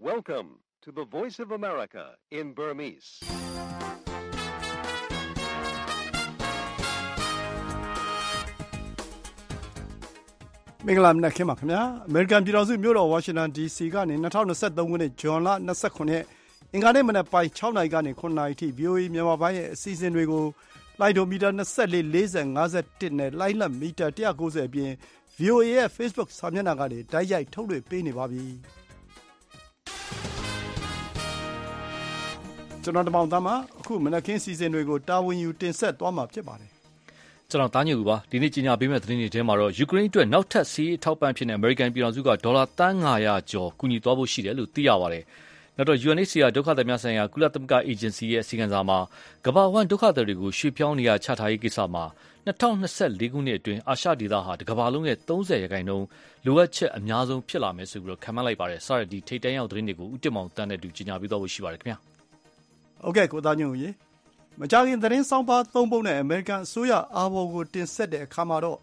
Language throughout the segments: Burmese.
Welcome to the Voice of America in Burmese. ။မင်္ဂလာနံနက်ခင်းပါခင်ဗျာ။ အမေရိကန်ပြည်ထောင်စုမြို့တော်ဝါရှင်တန် DC ကနေ2023ခုနှစ်ဇွန်လ29ရက်အင်္ဂါနေ့မနက်ပိုင်း6နာရီကနေ9နာရီထိ VOA မြန်မာပိုင်းရဲ့အစီအစဉ်တွေကိုလိုင်းဒိုမီတာ24 40 51နဲ့လိုင်းလတ်မီတာ190အပြင် VOA ရဲ့ Facebook စာမျက်နှာကနေတိုက်ရိုက်ထုတ်လွှင့်ပေးနေပါပြီ။ကျွန်တော်တမောင်သားမှာအခုမနက်ခင်းစီစဉ်တွေကိုတာဝန်ယူတင်ဆက်သွားမှာဖြစ်ပါတယ်။ကျွန်တော်တားညူပါဒီနေ့ကြီးညာပေးမဲ့သတင်းတွေထဲမှာတော့ယူကရိန်းအတွက်နောက်ထပ်စီးအထောက်ပံ့ဖြစ်နေအမေရိကန်ပြည်ထောင်စုကဒေါ်လာတန်း900ကျော်ကူညီသွားဖို့ရှိတယ်လို့သိရပါတယ်။နောက်တော့ UNHCR ဒုက္ခသည်များဆိုင်ရာကုလသမဂ္ဂအေဂျင်စီရဲ့အစီအကံစာမှာကမ္ဘာဝန်းဒုက္ခသည်တွေကိုရွှေ့ပြောင်းနေရချထားရေးကိစ္စမှာ2024ခုနှစ်အတွင်းအာရှဒေသဟာတကမ္ဘာလုံးရဲ့30%လိုအပ်ချက်အများဆုံးဖြစ်လာမယ်ဆိုပြီးခန့်မှန်းလိုက်ပါတယ်။စရဒီထိတ်တန်းရောက်သတင်းတွေကိုဦးတင်မောင်တန်းနဲ့တူကြီးညာပေးသွားဖို့ရှိပါတယ်ခင်ဗျာ။ဟုတ်ကဲ့ကိုသားညွန့်ရေမကြခင်သတင်းဆောင်ပါ3ပုဒ်နဲ့အမေရိကန်အစိုးရအားဘော်ကိုတင်ဆက်တဲ့အခါမှာတော့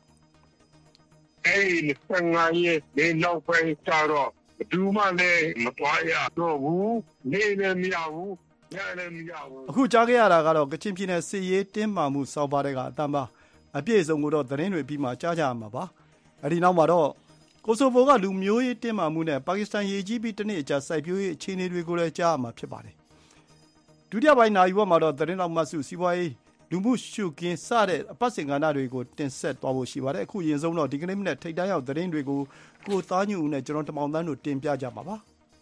25ရက်နေနောက်ပိုင်းကျတော့ဘူးမှလည်းမတွားရတော့ဘူးနေလည်းမရဘူးညလည်းမရဘူးအခုကြားခဲ့ရတာကတော့ကချင်ပြည်နယ်စစ်ရေးတင်းမာမှုစောက်ပါတဲ့ကအတမ်းပါအပြည့်အစုံကိုတော့သတင်းတွေပြီးမှကြားကြရမှာပါအဲဒီနောက်မှာတော့ကိုဆိုဗိုကလူမျိုးရေးတင်းမာမှုနဲ့ပါကစ္စတန်ရေကြီးပြီးတစ်နှစ်အကြာစိုက်ပျိုးရေးအခြေအနေတွေကိုလည်းကြားရမှာဖြစ်ပါတယ်ဒုတိယပိုင်းနာရီဝက်မှာတော့သတင်းတော်မှစုစီးပွားရေးလူမှုရှုခင်းစတဲ့အပတ်စဉ်ကဏ္ဍတွေကိုတင်ဆက်သွားဖို့ရှိပါတယ်အခုရင်ဆုံးတော့ဒီကနေ့မနေ့ထိတ်တန်းရောက်သတင်းတွေကိုကိုသားညူဦးနဲ့ကျွန်တော်တမောင်တန်းတို့တင်ပြကြပါပါ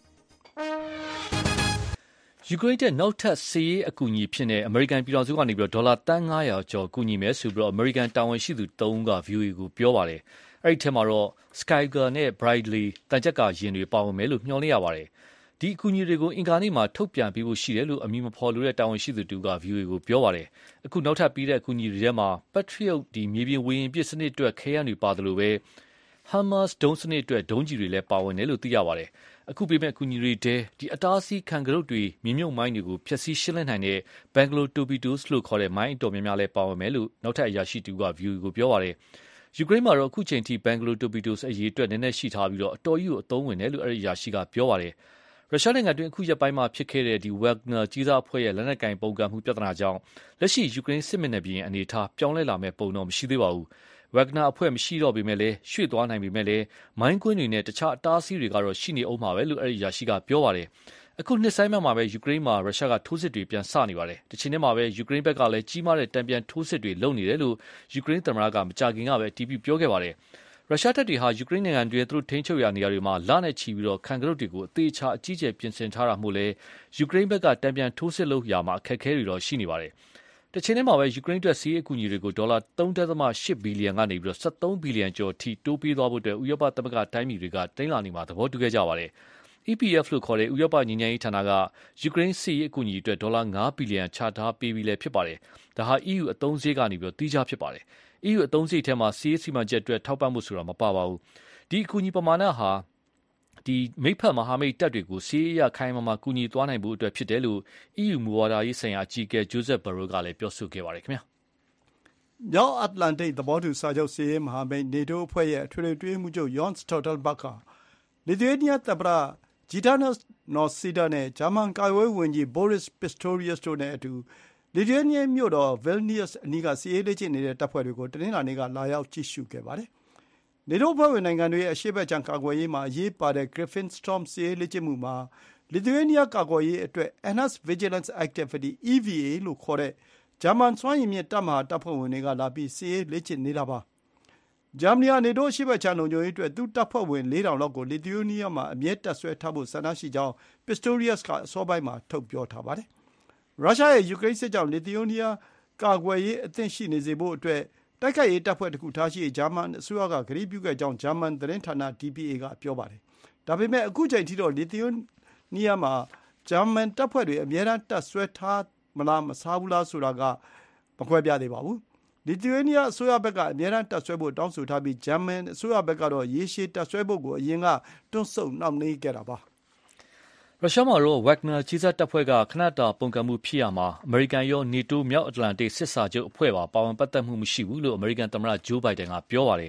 ယူကရိန်းတဲ့နောက်ထပ်စစ်ရေးအကူအညီဖြစ်နေအမေရိကန်ပြည်ထောင်စုကနေပြီးဒေါ်လာတန်း900ကျော်ကူညီမယ်ဆိုပြီးအမေရိကန်တာဝန်ရှိသူ3ဦးက VOA ကိုပြောပါတယ်အဲ့ဒီထဲမှာတော့ Skyger နဲ့ Bradley တန်ကြပ်ကယာဉ်တွေပါဝင်မယ်လို့မျှော်လင့်ရပါတယ်ဒီအကူအညီတွေကိုအင်္ဂါနေ့မှာထုတ်ပြန်ပေးဖို့ရှိတယ်လို့အမည်မဖော်လိုတဲ့တာဝန်ရှိသူတူက VOA ကိုပြောပါတယ်အခုနောက်ထပ်ပြီးတဲ့အကူအညီတွေထဲမှာ Patriot မြေပြင်ဝေဟင်ပစ်စနစ်အတွက်ခဲယမ်းတွေပါတယ်လို့ပဲ HIMARS ဒုံးစနစ်အတွက်ဒုံးကျည်တွေလည်းပါဝင်တယ်လို့သိရပါတယ်အခုပေးမဲ့အကူအညီတွေထဲဒီအတားအဆီးခံကရုတ်တွေမြေမြုပ်မိုင်းတွေကိုဖျက်ဆီးရှင်းလင်းနိုင်တဲ့ Bangalore Torpedoes လို့ခေါ်တဲ့မိုင်းအတော်များများလည်းပါဝင်မယ်လို့နောက်ထပ်အရာရှိတူက VOA ကိုပြောပါတယ်ယူကရိန်းမှာတော့အခုချိန်ထိ Bangalore Torpedoes အရေးအတွက်နည်းနည်းရှိထားပြီးတော့အတော်ကြီးကိုအသုံးဝင်တယ်လို့အဲ့ဒီအရာရှိကပြောပါတယ်ရုရှားနိုင်ငံတွင်အခုရက်ပိုင်းမှာဖြစ်ခဲ့တဲ့ဒီ Wagner ကြီးစားအဖွဲ့ရဲ့လက်နက်ကင်ပုန်ကန်မှုပြဿနာကြောင့်လက်ရှိယူကရိန်းစစ်မျက်နှာပြင်အနေအထားပြောင်းလဲလာမဲ့ပုံတော့မရှိသေးပါဘူး။ Wagner အဖွဲ့မရှိတော့ပေမဲ့လည်းရွှေ့သွားနိုင်ပေမဲ့လည်းမိုင်းကွင်းတွေနဲ့တခြားအတားအဆီးတွေကတော့ရှိနေအောင်မှာပဲလို့အဲ့ဒီရာရှိကပြောပါတယ်။အခုနှစ်ဆိုင်မှာပဲယူကရိန်းမှာရုရှားကထိုးစစ်တွေပြန်စနေပါတယ်။တချိန်တည်းမှာပဲယူကရိန်းဘက်ကလည်းကြီးမားတဲ့တံပြန်ထိုးစစ်တွေလုပ်နေတယ်လို့ယူကရိန်းသမ္မတကမကြာခင်ကပဲတီးပြီးပြောခဲ့ပါတယ်။ရုရှားတပ်တွေဟာယူကရိန်းနိုင်ငံတွင်သူတို့ထိန်းချုပ်ရာနေရာတွေမှာလနဲ့ချီပြီးခံကရုတ်တွေကိုအသေးချာအကြီးကျယ်ပြင်ဆင်ထားတာမို့လဲယူကရိန်းဘက်ကတံပြန်ထိုးစစ်လုပ်ရာမှာအခက်အခဲတွေတော့ရှိနေပါတယ်။တချိန်တည်းမှာပဲယူကရိန်းအတွက်စီးရေးအကူအညီတွေကိုဒေါ်လာ3.8ဘီလီယံကနေပြီး13ဘီလီယံကျော်ထိတိုးပေးသွားဖို့အတွက်ဥရောပသမဂ္ဂတိုင်းပြည်တွေကတိုင်းလာနေမှာသဘောတူခဲ့ကြပါတယ်။ EPF လို့ခေါ်တဲ့ဥရောပညီညာရေးဌာနကယူကရိန်းစီးရေးအကူအညီအတွက်ဒေါ်လာ9ဘီလီယံချထားပေးပြီးလည်းဖြစ်ပါတယ်။ဒါဟာ EU အသုံးစရိတ်ကနေပြီးတီးခြားဖြစ်ပါတယ်။ EU အသုံးစရိတ်ထဲမှာစီးရေးစီမံချက်အတွက်ထောက်ပံ့မှုဆိုတာမပါပါဘူး။ဒီအကူအညီပမာဏဟာဒီမိဖက်မဟာမိတ်တပ်တွေကိုစီးရေးရခိုင်မာကူညီသွားနိုင်ဖို့အတွက်ဖြစ်တယ်လို့ EU မူဝါဒရေးဆိုင်ရာအကြီးအကဲ Joseph Borrell ကလည်းပြောဆိုခဲ့ပါတယ်ခင်ဗျာ။မြောက်အတ္တလန္တိတ်သဘောတူစာချုပ်စီးရေးမဟာမိတ် NATO အဖွဲ့ရဲ့အထွေထွေအတွင်းမှုချုပ် Jens Stoltenberg ကလစ်သူယေးနီးယားသမ္မတ Gitanas Nauseda နဲ့ဂျာမန်ကာကွယ်ရေးဝန်ကြီး Boris Pistorius တို့နဲ့အတူလစ်သူယေးနီးယားမြို့တော် Vilnius အနီးကစစ်ရေးလေ့ကျင့်နေတဲ့တပ်ဖွဲ့တွေကိုတနင်္လာနေ့ကလာရောက်ကြည့်ရှုခဲ့ပါတယ်။နေတိုးအဖွဲ့ဝင်နိုင်ငံတွေရဲ့အရှေ့ဘက်ခြမ်းကာကွယ်ရေးမှာအရေးပါတဲ့ Griffin Storm စစ်ရေးလေ့ကျင့်မှုမှာလစ်သူယေးနီးယားကာကွယ်ရေးအတွက် Enhanced Vigilance Activity EVA လို့ခေါ်တဲ့ဂျာမန်စွမ်းရည်မြင့်တပ်မဟာတပ်ဖွဲ့ဝင်တွေကလာပြီးစစ်ရေးလေ့ကျင့်နေတာပါ။ဂျာမနီကနေတိုးအရှေ့ဘက်ခြမ်းလုံခြုံရေးအတွက်သူ့တပ်ဖွဲ့ဝင် 4,000 လောက်ကိုလစ်သူယေးနီးယားမှာအမြဲတပ်ဆွဲထားဖို့ဆန္ဒရှိကြောင်း Pistorius ကအစောပိုင်းမှာထုတ်ပြောထားပါတယ်။ရုရှားရဲ့ယူကရိန်းစစ်ကြောင့်လစ်သူယေးနီးယားကာကွယ်ရေးအသင့်ရှိနေစေဖို့အတွက်တိုက်ခိုက်ရေးတပ်ဖွဲ့တစ်ခုထားရှိဂျာမန်အစိုးရကကတိပြုခဲ့ကြောင်းဂျာမန်သတင်းဌာန DPA ကပြောပါတယ်။ဒါပေမဲ့အခုချိန်ထိတော့လစ်သူယေးနီးယားမှာဂျာမန်တပ်ဖွဲ့တွေအမြဲတမ်းတပ်ဆွဲထားမလားမစားဘူးလားဆိုတာကမခွဲပြားသေးပါဘူး။လစ်သူယေးနီးယားအစိုးရဘက်ကအမြဲတမ်းတပ်ဆွဲဖို့တောင်းဆိုထားပြီးဂျာမန်အစိုးရဘက်ကတော့ရေရှည်တပ်ဆွဲဖို့ကိုအရင်ကတွန့်ဆုတ်နှောင့်နှေးခဲ့တာပါ။ရုရှားမှာတော့ Wagner ကြီးစားတပ်ဖွဲ့ကခဏတာပုန်ကန်မှုဖြစ်ရမှာအမေရိကန်ရော NATO မြောက်အတ္တလန္တိတ်စစ်စာချုပ်အဖွဲ့ပါဝင်ပတ်သက်မှုမရှိဘူးလို့အမေရိကန်သမ္မတဂျိုးဘိုင်ဒန်ကပြောပါတယ်။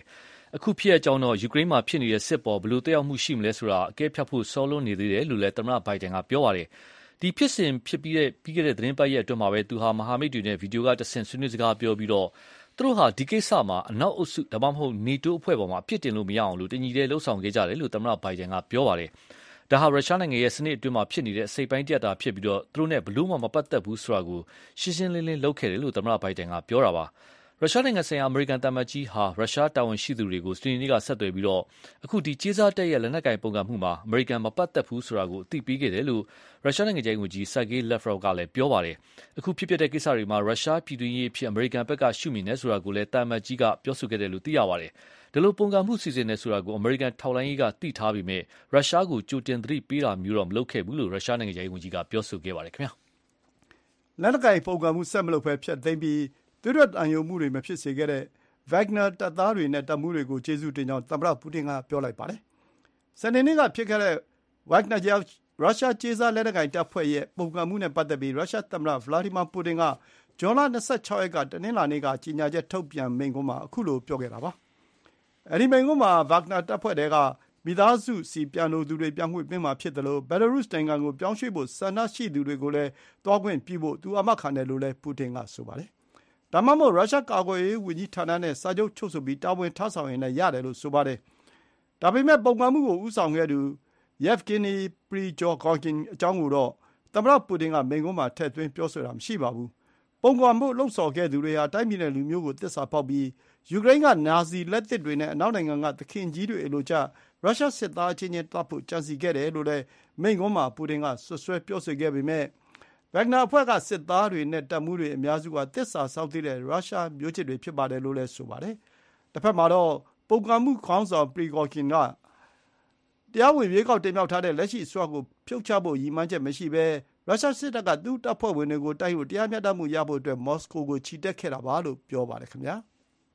အခုဖြစ်အကြောင်းတော့ယူကရိန်းမှာဖြစ်နေတဲ့စစ်ပေါ်ဘယ်လိုတက်ရောက်မှုရှိမလဲဆိုတာအကဲဖြတ်ဖို့စောလွန်းနေသေးတယ်လို့လည်းသမ္မတဘိုင်ဒန်ကပြောပါတယ်ဒီဖြစ်စဉ်ဖြစ်ပြီးခဲ့တဲ့သတင်းပတ်ရဲ့အတွင်းမှာပဲသူဟာမဟာမိတ်တွေနဲ့ဗီဒီယိုကတဆင့်ဆွေးနွေးစကားပြောပြီးတော့သူတို့ဟာဒီကိစ္စမှာအနောက်အုပ်စုဒါမှမဟုတ်နေတိုးအဖွဲ့ပေါ်မှာအပြစ်တင်လို့မရအောင်လို့တညီတည်းလှုပ်ဆောင်ခဲ့ကြတယ်လို့သမ္မတဘိုင်ဒန်ကပြောပါတယ်ဒါဟာရုရှားနိုင်ငံရဲ့စနစ်အတွင်းမှာဖြစ်နေတဲ့အစိပ်ပိုင်းတရတာဖြစ်ပြီးတော့သူတို့နဲ့ဘလို့မှမပတ်သက်ဘူးဆိုတာကိုရှင်းရှင်းလင်းလင်းလုပ်ခဲ့တယ်လို့သမ္မတဘိုင်ဒန်ကပြောတာပါရုရှားနိုင်ငံဆိုင်ရာအမေရိကန်သံအမတ်ကြီးဟာရုရှားတာဝန်ရှိသူတွေကိုစနေနေ့ကဆက်သွယ်ပြီးတော့အခုဒီကြေးစားတက်ရဲ့လက်နက်ကိုင်ပုံကမှုမှာအမေရိကန်မပတ်သက်ဘူးဆိုတာကိုအသိပေးခဲ့တယ်လို့ရုရှားနိုင်ငံရေးဝန်ကြီးဆာဂေးလက်ဖရော့ကလည်းပြောပါတယ်အခုဖြစ်ပျက်တဲ့ကိစ္စတွေမှာရုရှားပြည်တွင်းရေးဖြစ်အမေရိကန်ဘက်ကရှုမြင်နေဆိုတာကိုလည်းသံအမတ်ကြီးကပြောဆိုခဲ့တယ်လို့သိရပါတယ်ဒီလိုပုံကမှုစီစဉ်နေဆိုတာကိုအမေရိကန်ထောက်လှမ်းရေးကသိထားပြီးမြဲရုရှားကိုကြိုတင်သတိပေးတာမျိုးတော့မလုပ်ခဲ့ဘူးလို့ရုရှားနိုင်ငံရေးဝန်ကြီးကပြောဆိုခဲ့ပါတယ်ခင်ဗျာလက်နက်ကိုင်ပုံကမှုဆက်မလုပ်ဘဲဖျက်သိမ်းပြီးသူတို့တန်ယုံမှုတွေမဖြစ်စေခဲ့တဲ့ Wagner တပ်သားတွေနဲ့တပ်မှုတွေကိုကျေးဇူးတင်ကြောင်းသမ္မတပူတင်ကပြောလိုက်ပါတယ်။စနေနေ့ကဖြစ်ခဲ့တဲ့ Wagner ရုရှားကြေးစားလက်နက်ကိုင်တပ်ဖွဲ့ရဲ့ပုံကမှုနဲ့ပတ်သက်ပြီးရုရှားသမ္မတဗလာဒီမာပူတင်ကဇွန်လ26ရက်ကတနင်္လာနေ့ကကြေညာချက်ထုတ်ပြန်မိန့်ခွန်းမှာအခုလိုပြောခဲ့တာပါ။အဲဒီမိန့်ခွန်းမှာ Wagner တပ်ဖွဲ့တွေကမိသားစုစီပြန်လိုသူတွေပြောင်းရွှေ့ပေးမှာဖြစ်တယ်လို့ Belarus နိုင်ငံကိုပြောင်းရွှေ့ဖို့ဆန္ဒရှိသူတွေကိုလည်းသွားခွင့်ပြုဖို့သူအာမခံတယ်လို့လည်းပူတင်ကဆိုပါတယ်ဒါမှမဟုတ်ရုရှားကာကွယ်ရေးဝန်ကြီးဌာနနဲ့စာချုပ်ချုပ်ဆိုပြီးတာဝန်ထမ်းဆောင်ရင်လည်းရတယ်လို့ဆိုပါတယ်။ဒါပေမဲ့ပုံကမှုကိုဥဆောင်ခဲ့သူ Yevgeny Prigozhin အကြောင်းကိုတော့သမ္မတပူတင်ကမိန့်ခွန်းမှာထည့်သွင်းပြောဆိုတာမရှိပါဘူး။ပုံကမှုလှုံ့ဆော်ခဲ့သူတွေဟာတိုင်းပြည်နဲ့လူမျိုးကိုသစ္စာဖောက်ပြီးယူကရိန်းကနာဇီလက်သစ်တွေနဲ့အနောက်နိုင်ငံကသခင်ကြီးတွေလိုကြရုရှားစစ်သားချင်းချင်းတပ်ဖို့ကြံစည်ခဲ့တယ်လို့လည်းမိန့်ခွန်းမှာပူတင်ကဆွဆွဲပြောဆိုခဲ့ပေမဲ့Wagner အဖွဲ့ကစစ်သားတွေနဲ့တပ်မှုတွေအများစုကသစ္စာစောင့်သိတဲ့ရုရှားမျိုးချစ်တွေဖြစ်ပါတယ်လို့လည်းဆိုပါတယ်။တစ်ဖက်မှာတော့ပုံကမှုခေါင်းဆောင်ပရီဂေါ်ကင်ကတရားဝင်ရွေးကောက်တင်မြှောက်ထားတဲ့လက်ရှိအစိုးရကိုဖြုတ်ချဖို့ရည်မှန်းချက်မရှိဘဲရုရှားစစ်တပ်ကသူ့တပ်ဖွဲ့ဝင်တွေကိုတိုက်ဖို့တရားမျှတမှုရဖို့အတွက်မော်စကိုကိုချီတက်ခဲ့တာပါလို့ပြောပါတယ်ခင်ဗျာ။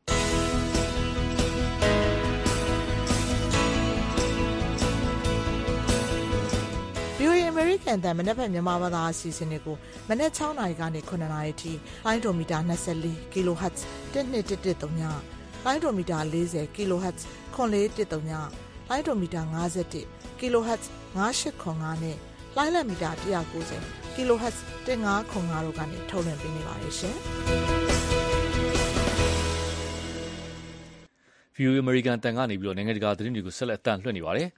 VOA American တန်မနက်ဖြန်မြန်မာဘာသာအစီအစဉ်တွေကိုမနက်6:00 နာရီကနေ9:00 နာရီထိလိုင်းဒိုမီတာ24 kHz 1213ညလိုင်းဒိုမီတာ40 kHz 9413ညလိုင်းဒိုမီတာ51 kHz 9805နဲ့လိုင်းလက်မီတာ190 kHz 1505တို့ကနေထုတ်လွှင့်ပေးနေပါတယ်ရှင်။ VOA American တန်ကနေပြီးတော့နိုင်ငံတကာသတင်းတွေကိုဆက်လက်အသံလွှင့်နေပါတယ်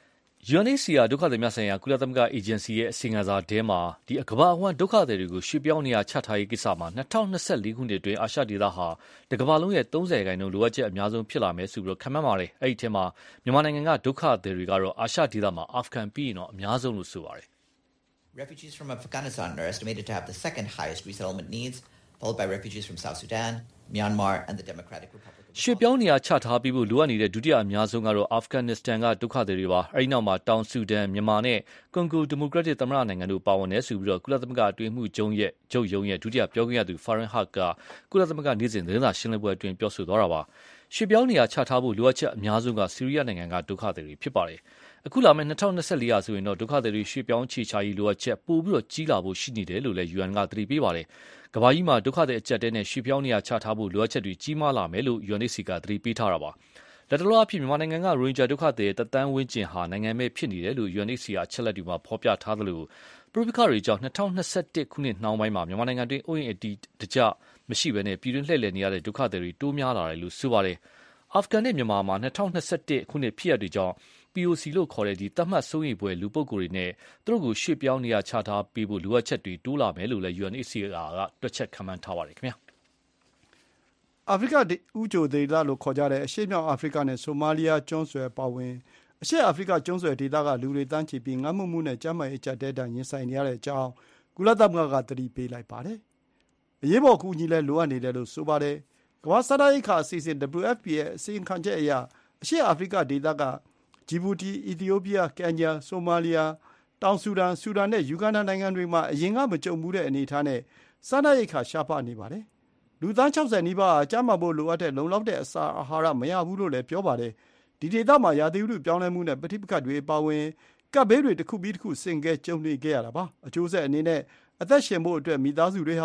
UNHCR ဒုက္ခသည်များဆိုင်ရာကုလသမဂ္ဂအေဂျင်စီရဲ့အစီရင်ခံစာထဲမှာဒီကမ္ဘာအဝှမ်းဒုက္ခသည်တွေကိုရွှေ့ပြောင်းနေရာချထားရေးကိစ္စမှာ2024ခုနှစ်အတွင်းအာရှဒေသဟာတကမ္ဘာလုံးရဲ့30%လိုအပ်ချက်အများဆုံးဖြစ်လာမယ်ဆိုပြီးခန့်မှန်းပါတယ်။အဲဒီထဲမှာမြန်မာနိုင်ငံကဒုက္ခသည်တွေကတော့အာရှဒေသမှာအာဖဂန်ပြီးရင်တော့အများဆုံးလို့ဆိုပါတယ်။ Refugees from Afghanistan are estimated to have the second highest resettlement needs, followed by refugees from South Sudan, Myanmar and the Democratic Republic of ရွှေ့ပြောင်းနေရာချထားပြီးဖို့လိုအပ်နေတဲ့ဒုတိယအများဆုံးကတော့အာဖဂန်နစ္စတန်ကဒုက္ခသည်တွေပါအဲဒီနောက်မှာတောင်ဆူဒန်မြန်မာနဲ့ကွန်ဂိုဒီမိုကရက်တစ်သမ္မတနိုင်ငံတို့ပါဝင်နေဆိုပြီးတော့ကုလသမဂ္ဂအတွင်းမှုချုပ်ရဲ့ဒုတိယပြောခွင့်ရသူ Farhan Haq ကကုလသမဂ္ဂနေ့စဉ်သတင်းစာရှင်းလင်းပွဲအတွင်းပြောဆိုသွားတာပါရွှေ့ပြောင်းနေရာချထားဖို့လိုအပ်ချက်အများဆုံးကဆီးရီးယားနိုင်ငံကဒုက္ခသည်တွေဖြစ်ပါတယ်အခုလာမယ့်2024ရာဆိုရင်တော့ဒုက္ခသည်တွေရွှေ့ပြောင်းခြေချရေးလိုအပ်ချက်ပိုပြီးတော့ကြီးလာဖို့ရှိနေတယ်လို့လည်း UN ကသတိပေးပါတယ်ကမ္ဘာကြီးမှာဒုက္ခသည်အကျပ်တဲနဲ့ရွှေ့ပြောင်းနေရာချထားဖို့လိုအပ်ချက်တွေကြီးမားလာမယ်လို့ UNHCR ကသတိပေးထားတာပါလက်တလောအဖြစ်မြန်မာနိုင်ငံကရိုဟင်ဂျာဒုက္ခသည်တသန်းဝန်းကျင်ဟာနိုင်ငံမဲ့ဖြစ်နေတယ်လို့ UNHCR အချက်လက်တွေမှာဖော်ပြထားသလိုပဋိပက္ခတွေကြောင့်2021ခုနှစ်နှောင်းပိုင်းမှာမြန်မာနိုင်ငံတွင်းအိုးအိမ်အတီးတကျမရှိဘဲနဲ့ပြည်တွင်းလှည့်လည်နေရတဲ့ဒုက္ခသည်တွေတိုးများလာတယ်လို့ဆိုပါတယ်အာဖဂန်နဲ့မြန်မာမှာ2021ခုနှစ်ဖြစ်ရပ်တွေကြောင့် POC လို့ခေါ်တဲ့ဒီသတ်မှတ်စိုးရိမ်ဖွယ်လူပုဂ္ဂိုလ်တွေနဲ့သူတို့ကိုရွှေ့ပြောင်းနေရာချထားပေးဖို့လိုအပ်ချက်တွေတိုးလာမယ်လို့လည်း UNHCR ကတွက်ချက်ခန့်မှန်းထားပါတယ်ခင်ဗျာအာဖရိကဥကြိုဒေသလို့ခေါ်ကြတဲ့အရှေ့မြောက်အာဖရိကနဲ့ဆိုမာလီယာကျွန်းဆွယ်ပါဝင်အရှေ့အာဖရိကကျွန်းဆွယ်ဒေသကလူတွေတန်းချီပြီးငတ်မွတ်မှုနဲ့ကျန်းမာရေးအကျပ်တဲတန်ရင်ဆိုင်နေရတဲ့အကြောင်းကုလသမဂ္ဂကသတိပေးလိုက်ပါတယ်အရေးပေါ်ကူညီလဲလိုအပ်နေတယ်လို့ဆိုပါတယ်ကမ္ဘာစားနပ်ရိက္ခာအစီအစဉ် WFP ရဲ့အစီရင်ခံချက်အရအရှေ့အာဖရိကဒေသကဂျီဘူတီအီသီယိုးပီးယားကင်ညာဆိုမာလီယာတောင်ဆူဒန်နဲ့ယူဂန်ဒါနိုင်ငံတွေမှာအရင်ကမကြုံဘူးတဲ့အနေအထားနဲ့စားနပ်ရိက္ခာရှားပါနေပါတယ်လူသား60နီးပါးကျန်းမာဖို့လိုအပ်တဲ့လုံလောက်တဲ့အစာအာဟာရမရဘူးလို့လည်းပြောပါတယ်ဒီဒေသမှာရာသီဥတုပြောင်းလဲမှုနဲ့ပဋိပက္ခတွေပါဝင်ကပ်ဘေးတွေတစ်ခုပြီးတစ်ခုဆင့်ကဲကြုံနေခဲ့ရတာပါအကျိုးဆက်အနေနဲ့အသက်ရှင်ဖို့အတွက်မိသားစုတွေဟာ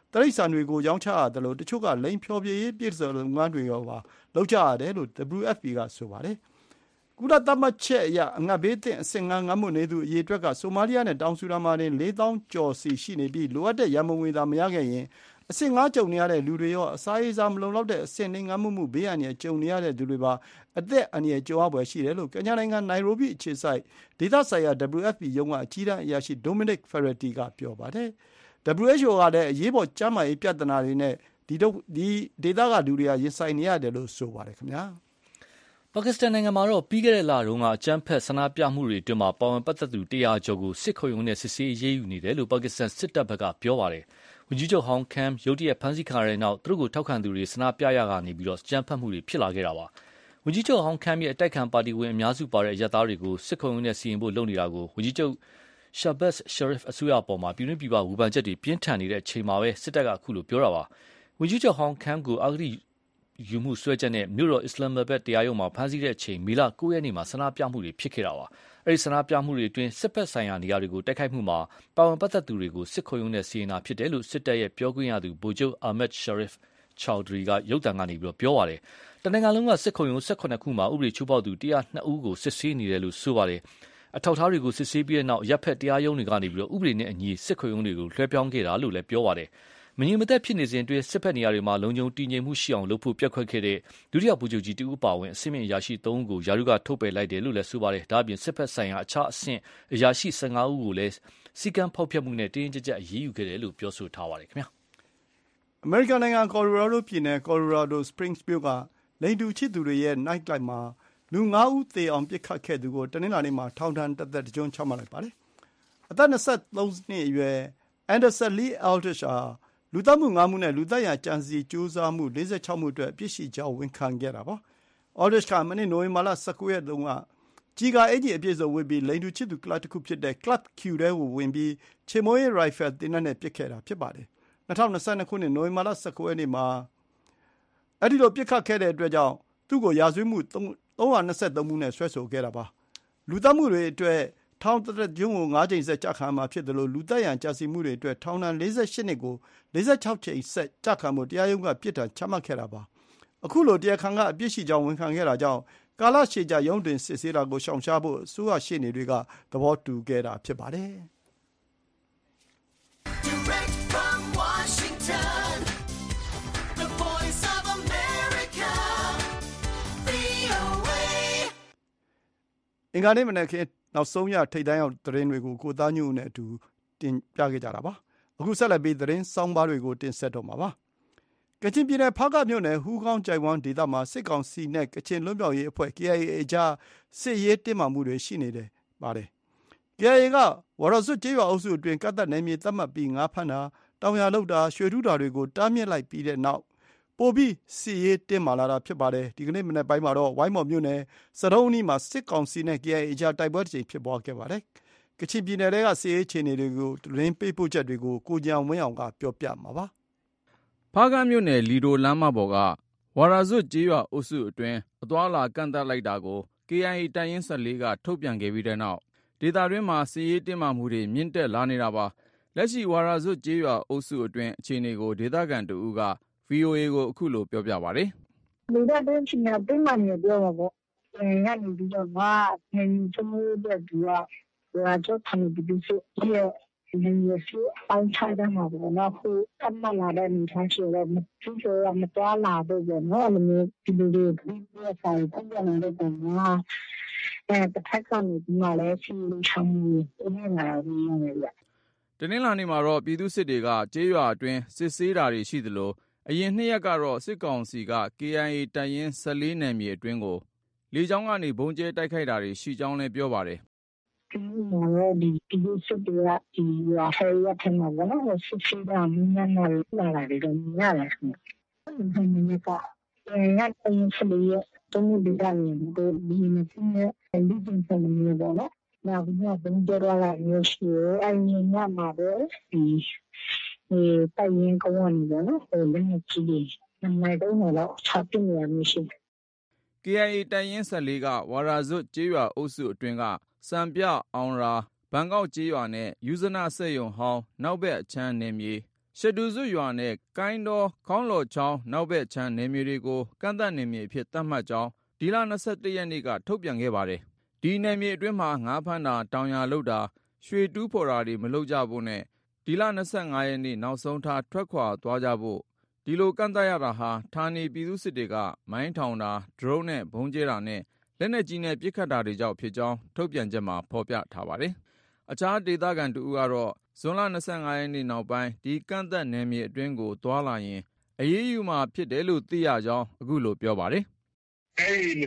တိရစ္ဆာန်တွေကိုရောင်းချရတယ်လို့တချို့ကလိန်ဖျော်ဖြေရေးပြည်စုံလုပ်ငန်းတွေရောပါလုပ်ကြရတယ်လို့ WFP ကဆိုပါတယ်ကုလသမဂ္ဂချက်အရအငတ်ဘေးသင့်အဆင့်ငတ်မှုနေသူအရေအတွက်ကဆိုမာလီယာနဲ့တောင်ဆူဒန်မှာတင် 4,000 ကျော်စီရှိနေပြီးလိုအပ်တဲ့ရန်ပုံငွေသာမရခဲ့ရင်အဆင့်5ကြုံနေရတဲ့လူတွေရောအစာရေစာမလုံလောက်တဲ့အဆင့်ငတ်မှုဘေးအန္တရာယ်ကြုံနေရတဲ့သူတွေပါအသက်အန္တရာယ်ကြုံရဖွယ်ရှိတယ်လို့ကညာနိုင်ငံနိုင်ရိုဘီအခြေစိုက်ဒေသဆိုင်ရာ WFP ရုံးကအကြီးတန်းအရာရှိ Dominic Ferretti ကပြောပါတယ်WHO ကလည်းအရေးပေါ်ကျန်းမာရေးပြဿနာတွေနဲ့ဒီဒေသကလူတွေကရင်ဆိုင်နေရတယ်လို့ဆိုပါတယ်ခင်ဗျာပါကစ္စတန်နိုင်ငံမှာတော့ပြီးခဲ့တဲ့လတုန်းကအကြမ်းဖက်ဆန္ဒပြမှုတွေအတွင်းမှာပါဝင်ပတ်သက်သူ100ကျော်ကိုစစ်ခုံရုံးနဲ့စစ်ဆေးအရေးယူနေတယ်လို့ပါကစ္စတန်စစ်တပ်ဘက်ကပြောပါတယ်ဝန်ကြီးချုပ်ဟောင်းခမ်ရုတ်တရက်ဖမ်းဆီးခံရတဲ့နောက်သူတို့ကိုထောက်ခံသူတွေဆန္ဒပြရကနေပြီးတော့ကြမ်းဖက်မှုတွေဖြစ်လာခဲ့တာပါဝန်ကြီးချုပ်ဟောင်းခမ်ရဲ့အတိုက်ခံပါတီဝင်အများစုပါတဲ့အရပ်သားတွေကိုစစ်ခုံရုံးနဲ့စီရင်ဖို့လုပ်နေတာကိုဝန်ကြီးချုပ်Shahbaz Sharif အစိုးရအပေါ်မှာပြည်တွင်းပြည်ပဝေဖန်ချက်တွေပြင်းထန်နေတဲ့အချိန်မှာပဲစစ်တပ်ကအခုလိုပြောတာပါဝန်ကြီးချုပ်ဟောင်းခမ်ကိုအဂတိယူမှုစွဲချက်နဲ့မြို့တော်အစ္စလာမာဘတ်တရားရုံးမှာဖမ်းဆီးတဲ့အချိန်မေလ9ရက်နေ့မှာဆန္ဒပြမှုတွေဖြစ်ခဲ့တာပါအဲဒီဆန္ဒပြမှုတွေအတွင်းစစ်ဘက်ဆိုင်ရာနေရာတွေကိုတိုက်ခိုက်မှုမှာပါဝင်ပတ်သက်သူတွေကိုစစ်ခုံရုံးနဲ့စီရင်တာဖြစ်တယ်လို့စစ်တပ်ရဲ့ပြောခွင့်ရသူဗိုလ်ချုပ်အာမက်ရှာရစ်ချောက်ဒရီကရုပ်သံကနေပြောပါတယ်တနင်္ဂနွေလုံးကစစ်ခုံရုံး18ခုမှာဥပဒေချိုးဖောက်သူ102ဦးကိုစစ်ဆေးနေတယ်လို့ဆိုပါတယ်အထောက်အထားတွေကိုစစ်ဆေးပြီးတဲ့နောက်ရပ်ဖက်တရားရုံးတွေကနေပြီးတော့ဥပဒေနဲ့အညီစစ်ခုံရုံးတွေကိုလွှဲပြောင်းခဲ့တာလို့လည်းပြောပါတယ်မငြိမ်မသက်ဖြစ်နေစဉ်အတွင်းစစ်ဖက်နေရာတွေမှာလုံခြုံတည်ငြိမ်မှုရှိအောင်လုပ်ဖို့ပြက်ကွက်ခဲ့တဲ့ဒုတိယဗိုလ်ချုပ်ကြီးတဦးပါဝင်အဆင့်မြင့်အရာရှိ3ဦးကိုယာရုကထုတ်ပယ်လိုက်တယ်လို့လည်းဆိုပါတယ်ဒါ့အပြင်စစ်ဖက်ဆိုင်ရာအခြားအဆင့်အရာရှိ15ဦးကိုလည်းစီကံဖောက်ဖျက်မှုနဲ့တင်းကြပ်အရေးယူခဲ့တယ်လို့ပြောဆိုထားပါတယ်ခင်ဗျာအမေရိကန်နိုင်ငံကော်လိုရာဒိုပြည်နယ်ကော်လိုရာဒိုစပရင်းစ်မြို့ကလိန်တူချစ်သူတွေရဲ့ night life မှာလူ9ဦးသေအောင်ပစ်ခတ်ခဲ့သူကိုတနင်္လာနေ့မှာထောင်ဒဏ်တစ်သက်တကြွချမှတ်လိုက်ပါတယ်အသက်23နှစ်အရွယ် Anderson Lee Aldrich ဟာလူသတ်မှု9မှုနဲ့လူသတ်ရန်ကြံစည်ကြိုးစားမှု46မှုအတွက်အပြစ်ရှိကြောင်းဝန်ခံခဲ့တာပါ။ Aldrich ကမနေ့နိုဝင်ဘာလ19ရက်တုန်းကကြီးကာအင်ဂျီအပြည့်စုံဝတ်ပြီးလိန်တူချစ်သူကလပ်တစ်ခုဖြစ်တဲ့ Club Q ထဲကိုဝင်ပြီးချေမိုးရေးရိုင်ဖယ်သေနတ်နဲ့ပစ်ခဲ့တာဖြစ်ပါတယ်။2022ခုနှစ်နိုဝင်ဘာလ19ရက်နေ့မှာအဲ့ဒီလိုပစ်ခတ်ခဲ့တဲ့အတွက်ကြောင့်သူ့ကိုရာဇဝတ်မှု323မှုနဲ့ဆွဲဆိုခဲ့တာပါ။လူသတ်မှုတွေအတွက်ထောင်သက်ကျွန်းကို9ကြိမ်ဆက်ကြခံမှာဖြစ်တယ်လို့လူသက်ရန်ကြာစီမှုတွေအတွက်ထောင်ဒဏ်48နှစ်ကို46ကြိမ်ဆက်ကြခံမှုတရားရုံးကပြစ်ဒဏ်ချမှတ်ခဲ့တာပါအခုလိုတရားခံကအပြစ်ရှိကြောင်းဝန်ခံခဲ့တာကြောင့်ကာလရှည်ကြာရုံးတင်စစ်ဆေးတာကိုရှောင်ရှားဖို့အစိုးရရှေ့နေတွေကသဘောတူခဲ့တာဖြစ်ပါတယ် Direct from Washington, the voice of America, VOA အင်္ဂါနေ့မနက်ခင်းနောက်ဆုံးရထိပ်တန်းရောက်သတင်းတွေကိုကိုသားညွန့်နဲ့အတူတင်ပြခဲ့ကြတာပါအခုဆက်လက်ပြီးသတင်းစောင်းပါးတွေကိုတင်ဆက်တော့မှာပါကချင်ပြည်နယ်ဖားကမြို့နယ်ဟူးကောင်းကြိုင်ဝမ်ဒေသမှာစစ်ကောင်စီနဲ့ကချင်လွတ်မြောက်ရေးအဖွဲ့ KIA အကြားစစ်ရေးတင်းမာမှုတွေရှိနေတယ်ပါတယ် KIA ကဝရစွတ်ကျေးရွာအုပ်စုအတွင်းကတ်သက်နယ်မြေသတ်မှတ်ပြီးငါးဖမ်းတာတောင်ယာလုပ်တာရွှေထူးတာတွေကိုတားမြစ်လိုက်ပြီးတဲ့နောက်ပိုပြီးစစ်ရေးတင်းမာလာတာဖြစ်ပါတယ်ဒီကနေ့မနေ့ပိုင်းမှာတော့ဝိုင်းမော်မြို့နယ်စရုံးအနီးမှာစစ်ကောင်စီနဲ့ KIA အကြားတိုက်ပွဲတစ်ကြိမ်ဖြစ်ပွားခဲ့ပါတယ်ကချင်ပြည်နယ်ကစစ်ရေးအခြေအနေတွေကိုသတင်းပေးပို့ချက်တွေကိုကိုကြံဝင်းအောင်ကပြောပြမှာပါဖားကန့်မြို့နယ်လီဒိုလမ်းမပေါ်ကဝါရာဇွတ်ကျေးရွာအုပ်စုအတွင်းအသွားအလာကန့်သတ်လိုက်တာကို KIA တပ်ရင်း14ကထုတ်ပြန်ခဲ့ပြီးတဲ့နောက်ဒေသတွင်းမှာစစ်ရေးတင်းမာမှုတွေမြင့်တက်လာနေတာပါလက်ရှိဝါရာဇွတ်ကျေးရွာအုပ်စုအတွင်းအခြေအနေကိုဒေသခံတဦးက VOA ကိုအခုလိုပြောပြပါတယ်ဒေသတွင်းအခြေအနေတင်းမာနေပြောပါပေါ့ညနေပြီးတော့နေချုံတဲ့သူကကျောင်းထိုင်ပြီးဆိုရဲ့ဒီလိုဆိုအန်ချာတဲ့မှာပေါ့နော်ခုအမှလာတဲ့နေသားရှိတော့သူတို့ကမတော်လာတော့ဘူးနော်လည်းဒီလိုတွေဒီဆိုင်ပုံစံနဲ့တော့တစ်ခါကနေဒီမှာလည်းစီချမ်းနေနေလာပြီးနေရတနင်္လာနေ့မှာတော့ပြည်သူစစ်တွေကကျေးရွာအတွင်းစစ်ဆေးတာတွေရှိသလိုအရင်2ရက်ကတော့စစ်ကောင်စီက KIA တပ်ရင်း14နယ်မြေအတွင်းကိုလေကြောင်းကနေဘုံကျဲတိုက်ခိုက်တာတွေရှိကြောင်းလည်းပြောပါတယ်ဒီမှာလည်းဒီပြည်သူစစ်တွေကဒီရွာထဲရထမှာဘောနော်စစ်စစ်တာမြင်နေလာတယ်တော့မြင်ရတယ်ခင်ဗျဒီနေ့ကညအရင်စလေးတုံးဒီကနေ့ဒီနေ့ကဒီကျင်းစနေဘောနော်နောက်ညဘုံကျဲလာမျိုးရှိအရင်ညမှာတော့ဒီတိုင်ရင်ကောင်းနေတယ်နော်လည်းနေကြည့်နေနိုင်တော့တော့ချက်ပြနေရမျိုးရှိ KIA တပ်ရင်း14ကဝါရာဇွတ်ကျေးရွာအုပ်စုအတွင်းကစံပြအောင်ရာဘန်ကောက်ကျေးရွာနဲ့ယူဇနာစက်ယုံဟောင်းနောက်ဘက်အခြမ်းနယ်မြေရှဒူဇွရွာနဲ့ကိုင်းတော်ခေါင်းလော်ချောင်းနောက်ဘက်ခြမ်းနယ်မြေတွေကိုကန့်သတ်နယ်မြေအဖြစ်သတ်မှတ်ကြောင်းဒီလ21ရက်နေ့ကထုတ်ပြန်ခဲ့ပါတယ်။ဒီနယ်မြေအတွင်းမှာငါးဖမ်းတာတောင်ယာလုပ်တာရွှေတူးဖော်တာတွေမလုပ်ကြဖို့နဲ့ဒီလ25ရက်နေ့နောက်ဆုံးထားထွက်ခွာသွားကြဖို့ဒီလိုကန့်သတ်ရတာဟာဌာနေပြည်သူစစ်တွေကမိုင်းထောင်တာဒရုန်းနဲ့ဘုံကျဲတာနဲ့လက်နက်ကြီးနဲ့ပစ်ခတ်တာတွေကြောင့်ဖြစ်ကြောင်းထုတ်ပြန်ချက်မှာဖော်ပြထားပါတယ်။အခြားဒေသခံတူကတော့ဇွန်လ25ရက်နေ့နောက်ပိုင်းဒီကန့်သတ်နယ်မြေအတွင်းကိုသွားလာရင်အရေးယူမှာဖြစ်တယ်လို့သိရကြောင်းအခုလိုပြောပါတယ်။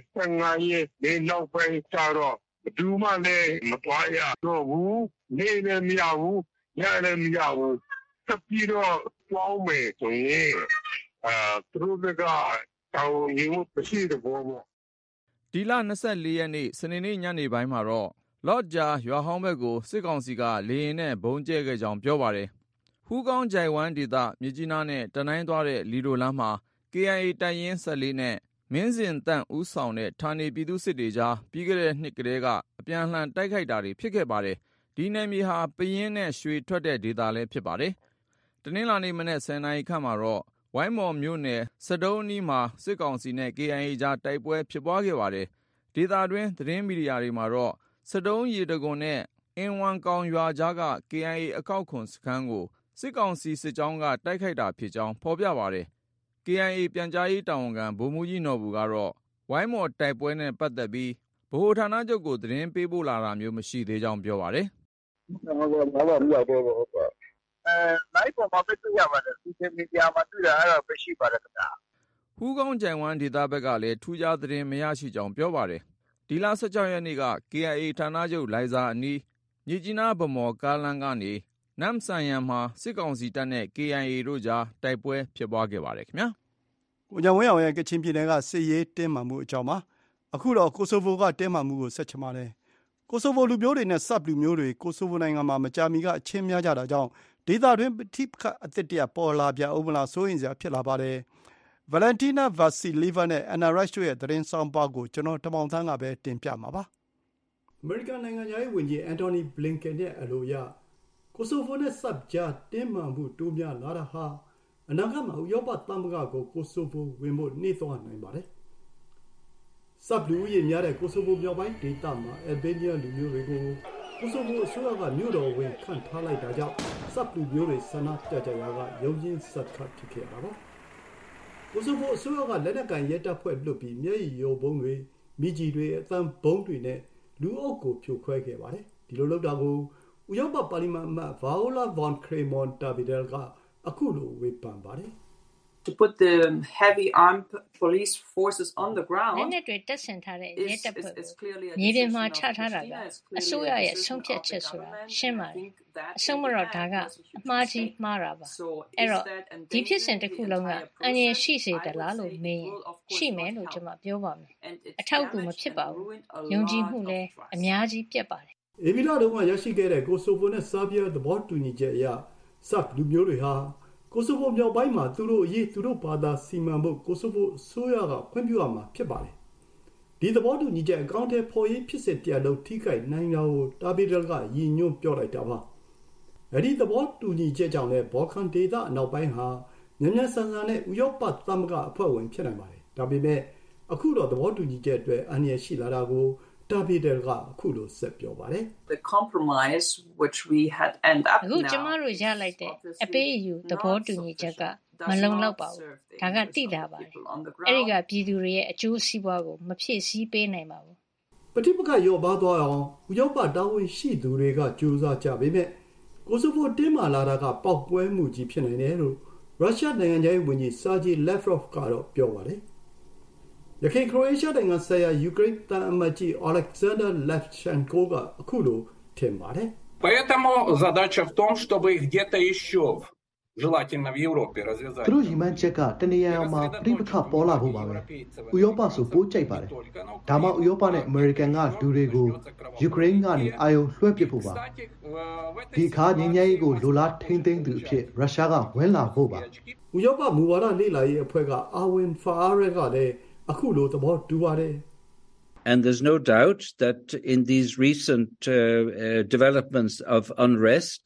25ရက်နေ့နောက်ပိုင်းကျတော့ဘယ်သူမှလည်းမသွားရတော့ဘူးနေလည်းမရဘူးညလည်းမရဘူးဆက်ပြီးတော့ပေါင်းမယ်ဆိုရင်သူတို့ကတောင်းရင်မရှိတဲ့ဘောပေါ့ဒီလ24ရက်နေ့စနေနေ့ညနေပိုင်းမှာတော့လော့ဂျာရွာဟောင်းဘက်ကိုစစ်ကောင်စီကလေရင်နဲ့ဘုံကျဲခဲ့ကြောင်းပြောပါတယ်။ဟူးကောင်းကြိုင်ဝမ်ဒေသမြစ်ကြီးနားနဲ့တနိုင်းသွားတဲ့လီဒိုလမ်းမှာ KIA တပ်ရင်း14နဲ့မင်းစင်တန့်ဦးဆောင်တဲ့ဌာနေပြည်သူစစ်တွေကြားပြီးခဲ့တဲ့နှစ်ကတည်းကအပြန်အလှန်တိုက်ခိုက်တာတွေဖြစ်ခဲ့ပါတယ်။ဒီနယ်မြေဟာပယင်းနဲ့ရွှေထွက်တဲ့ဒေသလည်းဖြစ်ပါတယ်။တနင်္လာနေ့မနက်10:00 နာရီခန့်မှာတော့ဝိုင်းမော်မြို့နယ်စတုံးအနီးမှာစစ်ကောင်စီနဲ့ KIA ကြားတိုက်ပွဲဖြစ်ပွားခဲ့ပါတယ်။ဒေသတွင်းသတင်းမီဒီယာတွေမှာတော့စတုံးရေတကွန်နဲ့အင်ဝမ်ကောင်ရွာကြားက KIA အကောက်ခွန်စခန်းကိုစစ်ကောင်စီစစ်ကြောင်းကတိုက်ခိုက်တာဖြစ်ကြောင်းဖော်ပြပါတယ်။ KIA ပြန်ကြားရေးတာဝန်ခံဗိုလ်မှူးကြီးနော်ဘူကတော့ဝိုင်းမော်တိုက်ပွဲနဲ့ပတ်သက်ပြီးဗဟိုဌာနချုပ်ကိုသတင်းပေးပို့လာတာမျိုးမရှိသေးကြောင်းပြောပါတယ်။ဟုတ်ပါဘူး။လိုက်ပေါ်မှာပဲတွေ့ရပါတယ်။ဒီမီဒီယာမှာတွေ့တာအဲ့တော့မရှိပါတယ်ခင်ဗျာ။ဟူးကောင်းကြိုင်ဝမ်ဒေသဘက်ကလည်းထူးခြားသတင်းမရရှိကြောင်းပြောပါတယ်။ဒီလ16ရက်နေ့က KIA ဌာနချုပ်လိုင်ဇာအနီးမြစ်ကြီးနားဗမော်ကားလမ်းကနေနမ်ဆန်ယန်မှာစစ်ကောင်စီတပ်နဲ့ KIA တို့ကြားတိုက်ပွဲဖြစ်ပွားခဲ့ပါတယ်ခင်ဗျာ။ကိုကြောင်ဝင်းအောင်ရဲ့ကချင်ပြည်နယ်ကစစ်ရေးတင်းမာမှုအကြောင်းပါ။အခုတော့ကိုဆိုဗိုကတင်းမာမှုကိုဆက်ချင်ပါတယ်။ကိုဆိုဗိုလူမျိုးတွေနဲ့ဆပ်လူမျိုးတွေကိုဆိုဗိုနိုင်ငံမှာမကြာမီကအချင်းများကြတာကြောင့်ဒေသတွင်းပဋိပက္ခအသစ်တရပေါ်လာပြအောင်မလားစိုးရင်စရာဖြစ်လာပါတယ်။ Valentina Vassilieva နဲ့ Anna Rush တို့ရဲ့သတင်းဆောင်ပါကိုကျွန်တော်တမောင်သန်းကပဲတင်ပြမှာပါ။အမေရိကန်နိုင်ငံသားရေးဝန်ကြီးအန်တိုနီဘလင်ကန်ရဲ့အလိုအရကိုဆိုဗိုနဲ့ဆပ်ကြားတင်းမာမှုတိုးများလာတာဟာအနာဂတ်မှာဥရောပသမဂ္ဂကိုကိုဆိုဗိုဝင်ဖို့နှိမ့်သွားနိုင်ပါတယ်။ဆပ်လူကြီးများတဲ့ကိုဆိုဗိုမြောက်ပိုင်းဒေသမှာအယ်ဘေးနီးယားလူမျိုးတွေကိုကိုဆိုဗိုအစိုးရကမြို့တော်ဝင်ခန့်ထားလိုက်တာကြောင့်ဆပ်လူမျိုးတွေဆန္ဒပြကြရာကရုံးရင်းဆက်ခတ်ဖြစ်ခဲ့တာပါ။ကိုဆိုဗိုအစိုးရကလက်နက်ကန်ရဲတပ်ဖွဲ့လွတ်ပြီးမျက်ရည်ယိုဘုံတွေမိကြီးတွေအသံဘုံတွေနဲ့လူအုပ်ကိုဖြိုခွဲခဲ့ပါတယ်။ဒီလိုလုပ်တာကိုဥရောပပါလီမန်အမတ် Viola von Kramon Tavedel ကအခုလိုဝေဖန်ပါတယ်။ To put the heavy armed police forces on the ground လက်နက်တွေတပ်ဆင်ထားတဲ့ရဲတပ်ဖွဲ့ကိုမြေပြင်မှာချထားတာကအစိုးရရဲ့ဆုံးဖြတ်ချက်ဆိုတာရှင်းပါတယ်။အဆုံးမတော့ဒါကအမှားကြီးမှားတာပါ။အဲ့တော့ဒီဖြစ်စဉ်တစ်ခုလုံးကအန္တရာယ်ရှိစေသလားလို့မေးရင်ရှိမယ်လို့ကျွန်မပြောပါမယ်။အထောက်အကူမဖြစ်ပါဘူး။ယုံကြည်မှုလည်းအများကြီးပြတ်ပါတယ်။အေဗီလာတုန်းကရရှိခဲ့တဲ့ကိုဆိုဗိုနဲ့ဆာဘီယာသဘောတူညီချက်အရဆပ်လူမျိုးတွေဟာကိုဆိုဗိုမြောက်ပိုင်းမှာသူတို့အရေးသူတို့ဘာသာစီမံဖို့ကိုဆိုဗိုအစိုးရကခွင့်ပြုရမှာဖြစ်ပါတယ်။ဒီသဘောတူညီချက်အကောင့်ထဲပေါ်ရေးဖြစ်စဉ်တရားလုံးထိခိုက်နိုင်တာကိုတာဘီဒယ်ကရည်ညွှန်းပြောလိုက်တာပါ။အဲဒီသဘောတူညီချက်ကြောင့်လည်းဘော်ကန်ဒေသအနောက်ပိုင်းဟာမြန်မြန်ဆန်ဆန်နဲ့ဥရောပသမဂ္ဂအဖွဲ့ဝင်ဖြစ်နိုင်ပါတယ်။ဒါပေမဲ့အခုတော့သဘောတူညီချက်အတွက်အန္တရာယ်ရှိလာတာကိုတာဘီဒယ်ကအခုလိုဆက်ပြောပါတယ်။ The compromise which we had end up now အခုကျမတို့ရလိုက်တဲ့အပေးအယူသဘောတူညီချက်ကမလုံလောက်ပါဘူး။ဒါကတိလာပါတယ်။အဲဒီကပြည်သူတွေရဲ့အကျိုးစီးပွားကိုမဖြည့်ဆည်းပေးနိုင်ပါဘူး။ပဋိပက္ခရောပါသွားအောင်ဥရောပတာဝန်ရှိသူတွေကကြိုးစားကြပေမဲ့ကိုဆိုဗိုတင်းမာလာတာကပေါက်ပွဲမှုကြီးဖြစ်နိုင်တယ်လို့ရုရှားနိုင်ငံသားဝန်ကြီးဆာဂျီလက်ဖရော့ဖ်ကတော့ပြောပါတယ်။ယခင်ခရိုအေးရှားနိုင်ငံဆိုင်ရာယူကရိန်းတန်အမတ်ကြီး Alexander Levchenko ကအခုလိုထင်ပါတယ်။ Поэтому задача в том, чтобы где-то еще желательно в Европе развязать. သူတို့ရည်မှန်းချက်ကတနေရာမှာပြိပခပေါ်လာဖို့ပါပဲ။ဥရောပဆိုပိုးကြိုက်ပါတယ်။ဒါမှဥရောပနဲ့အမေရိကန်ကလူတွေကိုယူကရိန်းကနေအာရုံလွှဲပစ်ဖို့ပါ။ဒီခါငြိမ်းချမ်းရေးကိုလိုလားထိန်းသိမ်းသူအဖြစ်ရုရှားကဝင်လာဖို့ပါ။ဥရောပမူဝါဒလေ့လာရေးအဖွဲ့ကအာဝင်ဖာအာရဲကလည်းအခုလိုသဘောတူပါတယ်။ And there's no doubt that in these recent developments of unrest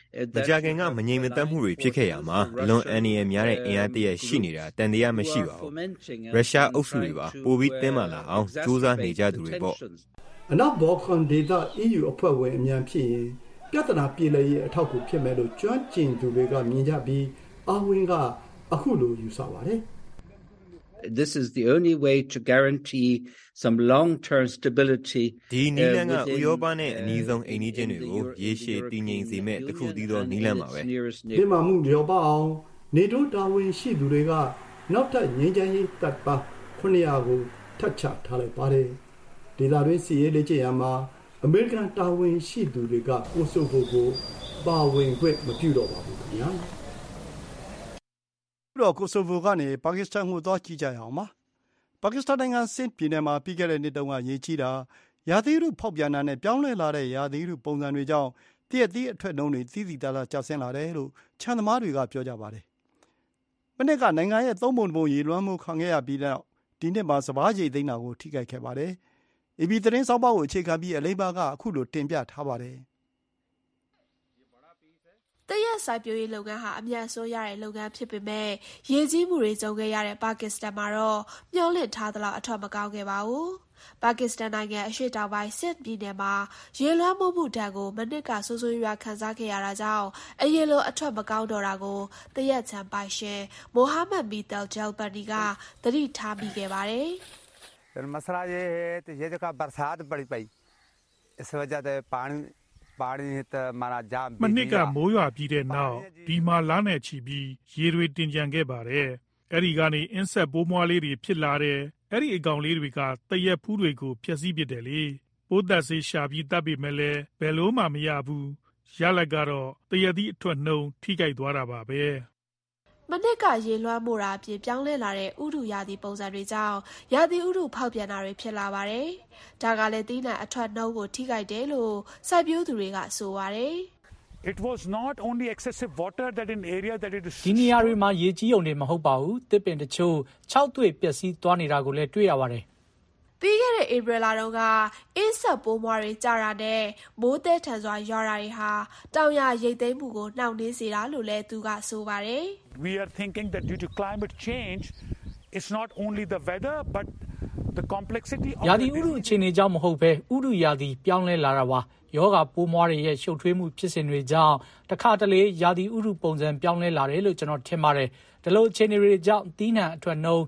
မကြာခင်ကမငြိမ်မသက်မှုတွေဖြစ်ခဲ့ရမှာအလွန်အန္တရာယ်များတဲ့အင်အားတရက်ရှိနေတာတန်တရားမရှိပါဘူးရုရှားအုပ်စုတွေပါပိုပြီးတင်းမာလာအောင်စူးစမ်းနေကြသူတွေပေါ့အနောက်ဘော်ကန်ဒေသ EU အဖွဲ့ဝင်အမြန်ဖြစ်ရင်ပြဿနာပြေလည်ရေးအထောက်အကူဖြစ်မယ်လို့ကျွမ်းကျင်သူတွေကမြင်ကြပြီးအာဝင်းကအခုလိုယူဆပါတယ် This is the only way to guarantee some long-term stability. ဒီနီလန်ကဥရောပနဲ့အနီးဆုံးအိမ်နီးချင်းတွေကိုရေရှည်တည်ငြိမ်စေမဲ့တစ်ခုတည်းသောနီလန်ပါပဲဒီမှာမှုလျော်ပါအောင်နေတိုးတာဝန်ရှိသူတွေကနောက်ထပ်ငြိမ်းချမ်းရေးတပ်ပါ900ကိုထပ်ချထားလိုက်ပါတယ်ဒေသတွင်းစီရေးလေ့ကျင့်ရမှာအမေရိကန်တာဝန်ရှိသူတွေကကိုဆိုဗိုကိုပါဝင်ခွင့်မပြုတော့ပါဘူးခင်ဗျာတော့ကိုဆိုဗိုကနေပါကစ္စတန်ကိုသွားကြည့်ကြရအောင်ပါပါကစ္စတန်နိုင်ငံဆင့်ပြည်နယ်မှာပြီးခဲ့တဲ့နှစ်တုန်းကရေကြီးတာရာသီဥတုဖောက်ပြန်တာနဲ့ပြောင်းလဲလာတဲ့ရာသီဥတုပုံစံတွေကြောင့်တည့်ရသည့်အထွက်နှုန်းတွေသိသိသာသာကျဆင်းလာတယ်လို့ခြံသမားတွေကပြောကြပါတယ်မနေ့ကနိုင်ငံရဲ့သုံးပုံတစ်ပုံရေလွှမ်းမှုခံခဲ့ရပြီးတော့ဒီနှစ်မှာစပါးရိတ်သိမ်းတာကိုထိခိုက်ခဲ့ပါတယ်AP သတင်းစောင်းပါးကိုအခြေခံပြီးအလိမ္မာကအခုလိုတင်ပြထားပါတယ်တရက်စိုက်ပျိုးရေးလုပ်ငန်းဟာအမြတ်ဆိုးရတဲ့လုပ်ငန်းဖြစ်ပေမဲ့ရေကြီးမှုတွေကြုံခဲ့ရတဲ့ပါကစ္စတန်မှာတော့မျှော်လင့်ထားသလောက်အထောက်မကောင်းခဲ့ပါဘူး။ပါကစ္စတန်နိုင်ငံအရှေ့တောင်ပိုင်းစစ်ပြည်နယ်မှာရေလွှမ်းမိုးမှုဒဏ်ကိုမနစ်ကဆိုးဆိုးရွားခံစားခဲ့ရတာကြောင့်အရင်လိုအထွက်မကောင်းတော့တာကိုတရက်ချန်ပိုင်ရှင်မိုဟာမက်မီတယ်ဂျယ်ဘန်နီကသတိထားမိခဲ့ပါတယ်။ मसला ये है तो ये जो का बरसात पड़ी पई इस वजह से पानी မနှစ်ကမိုးရွာပြီးတဲ့နောက်ဒီမှာလားနဲ့ချီပြီးရေတွေတင်ကြံခဲ့ပါတယ်အဲ့ဒီကနေအင်းဆက်ပိုးမွားလေးတွေဖြစ်လာတယ်အဲ့ဒီအကောင်လေးတွေကတရက်ဖူးတွေကိုဖျက်ဆီးပစ်တယ်လေပိုးသက်ဆေးရှာပြီးတပ်ပြီးမဲ့လဲဘယ်လို့မှမရဘူးရလက်ကတော့တရက်သည့်အထွက်နှုံထိခိုက်သွားတာပါပဲမနစ်ကရေလွှမ်းမိုးတာအပြင်ပြောင်းလဲလာတဲ့ဥတုရာသီပုံစံတွေကြောင့်ရာသီဥတုဖောက်ပြန်တာတွေဖြစ်လာပါတယ်။ဒါကလည်းသီးနှံအထွက်နှုန်းကိုထိခိုက်တယ်လို့စိုက်ပျိုးသူတွေကဆိုပါတယ်။ It was not only excessive water that in area that it is ဒီနေရာတွေမှာရေကြီးုံနေမဟုတ်ပါဘူး။တစ်ပင်တချို့6တွေ့ပျက်စီးသွားနေတာကိုလည်းတွေ့ရပါတယ်။ပြီးခဲ့တဲ့ဧပြီလတုန်းကအင်းဆက်ပိုးမွားတွေကြာတာနဲ့မိုးသည်ထန်စွာရွာတာတွေဟာတောင်ရရိတ်သိမ်းမှုကိုနှောင့်နှေးစေတာလို့လည်းသူကဆိုပါတယ်။ We are thinking that due to climate change it's not only the weather but the complexity of ရာသီဥတုအခြေအနေကြောင့်မဟုတ်ဘဲဥတုရာသီပြောင်းလဲလာတာပါယောဂပိုးမွားတွေရဲ့ရှုပ်ထွေးမှုဖြစ်စဉ်တွေကြောင့်တခါတလေရာသီဥတုပုံစံပြောင်းလဲလာတယ်လို့ကျွန်တော်ထင်ပါတယ်ဒီလိုအခြေအနေတွေကြောင့်သီးနှံအထွက်နှုန်း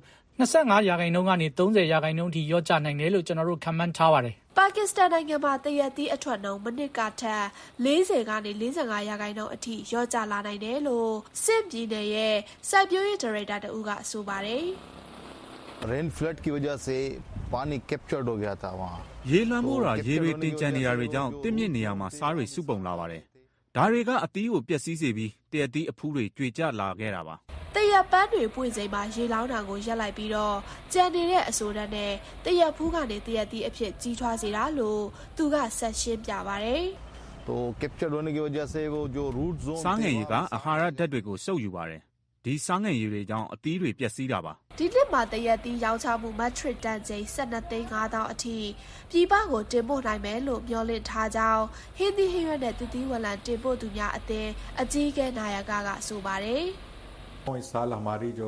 25%ကနေ30%ထိရော့ကျနိုင်တယ်လို့ကျွန်တော်တို့ခန့်မှန်းထားပါတယ်။ပါကစ္စတန်နိုင်ငံမှာတရက်သီးအထွက်နှုန်းမနစ်ကထက်40ကနေ45%အထိရော့ကျလာနိုင်တယ်လို့စစ်ပြည်နယ်ရဲ့စိုက်ပျိုးရေးဒါရိုက်တာတူကဆိုပါတယ်။ Rain flood की वजह से पानी captured हो गया था वहां ရေလွှမ်းမိုးတာရေတွေတင်ကြံနေတာတွေကြောင့်တစ်မြစ်နေရာမှာစားတွေစုပုံလာပါတယ်ဒါတွေကအသီးကိုပျက်စီးစေပြီးတရက်သီးအဖူးတွေကြွေကျလာခဲ့တာပါတရက်ပန်းတွေပွင့်ချိန်မှာရေလောင်းတာကိုရက်လိုက်ပြီးတော့ကြံနေတဲ့အဆိုတန်းနဲ့တရက်ဖူးကနေတရက်သီးအဖြစ်ကြီးထွားစေတာလို့သူကဆက်ရှင်းပြပါတယ်။ तो कैप्चर होने की वजह से वो जो रूट जोन စားငယ်ရေကအာဟာရဓာတ်တွေကိုစုပ်ယူပါတယ်ဒီစားငယ်ရေတွေကြောင့်အသီးတွေပျက်စီးတာပါဒီနှစ်မှာတရက်သီးရောင်းချမှုမက်ထရစ်တန်ချိန်12,500,000အထိပြည်ပကိုတင်ပို့နိုင်မယ်လို့မျှော်လင့်ထားကြောင်းဟင်းသီးဟင်းရွက်နဲ့သီးဝလံတင်ပို့သူများအသင်းအကြီးအကဲနာယကဆိုပါတယ် इस साल हमारी जो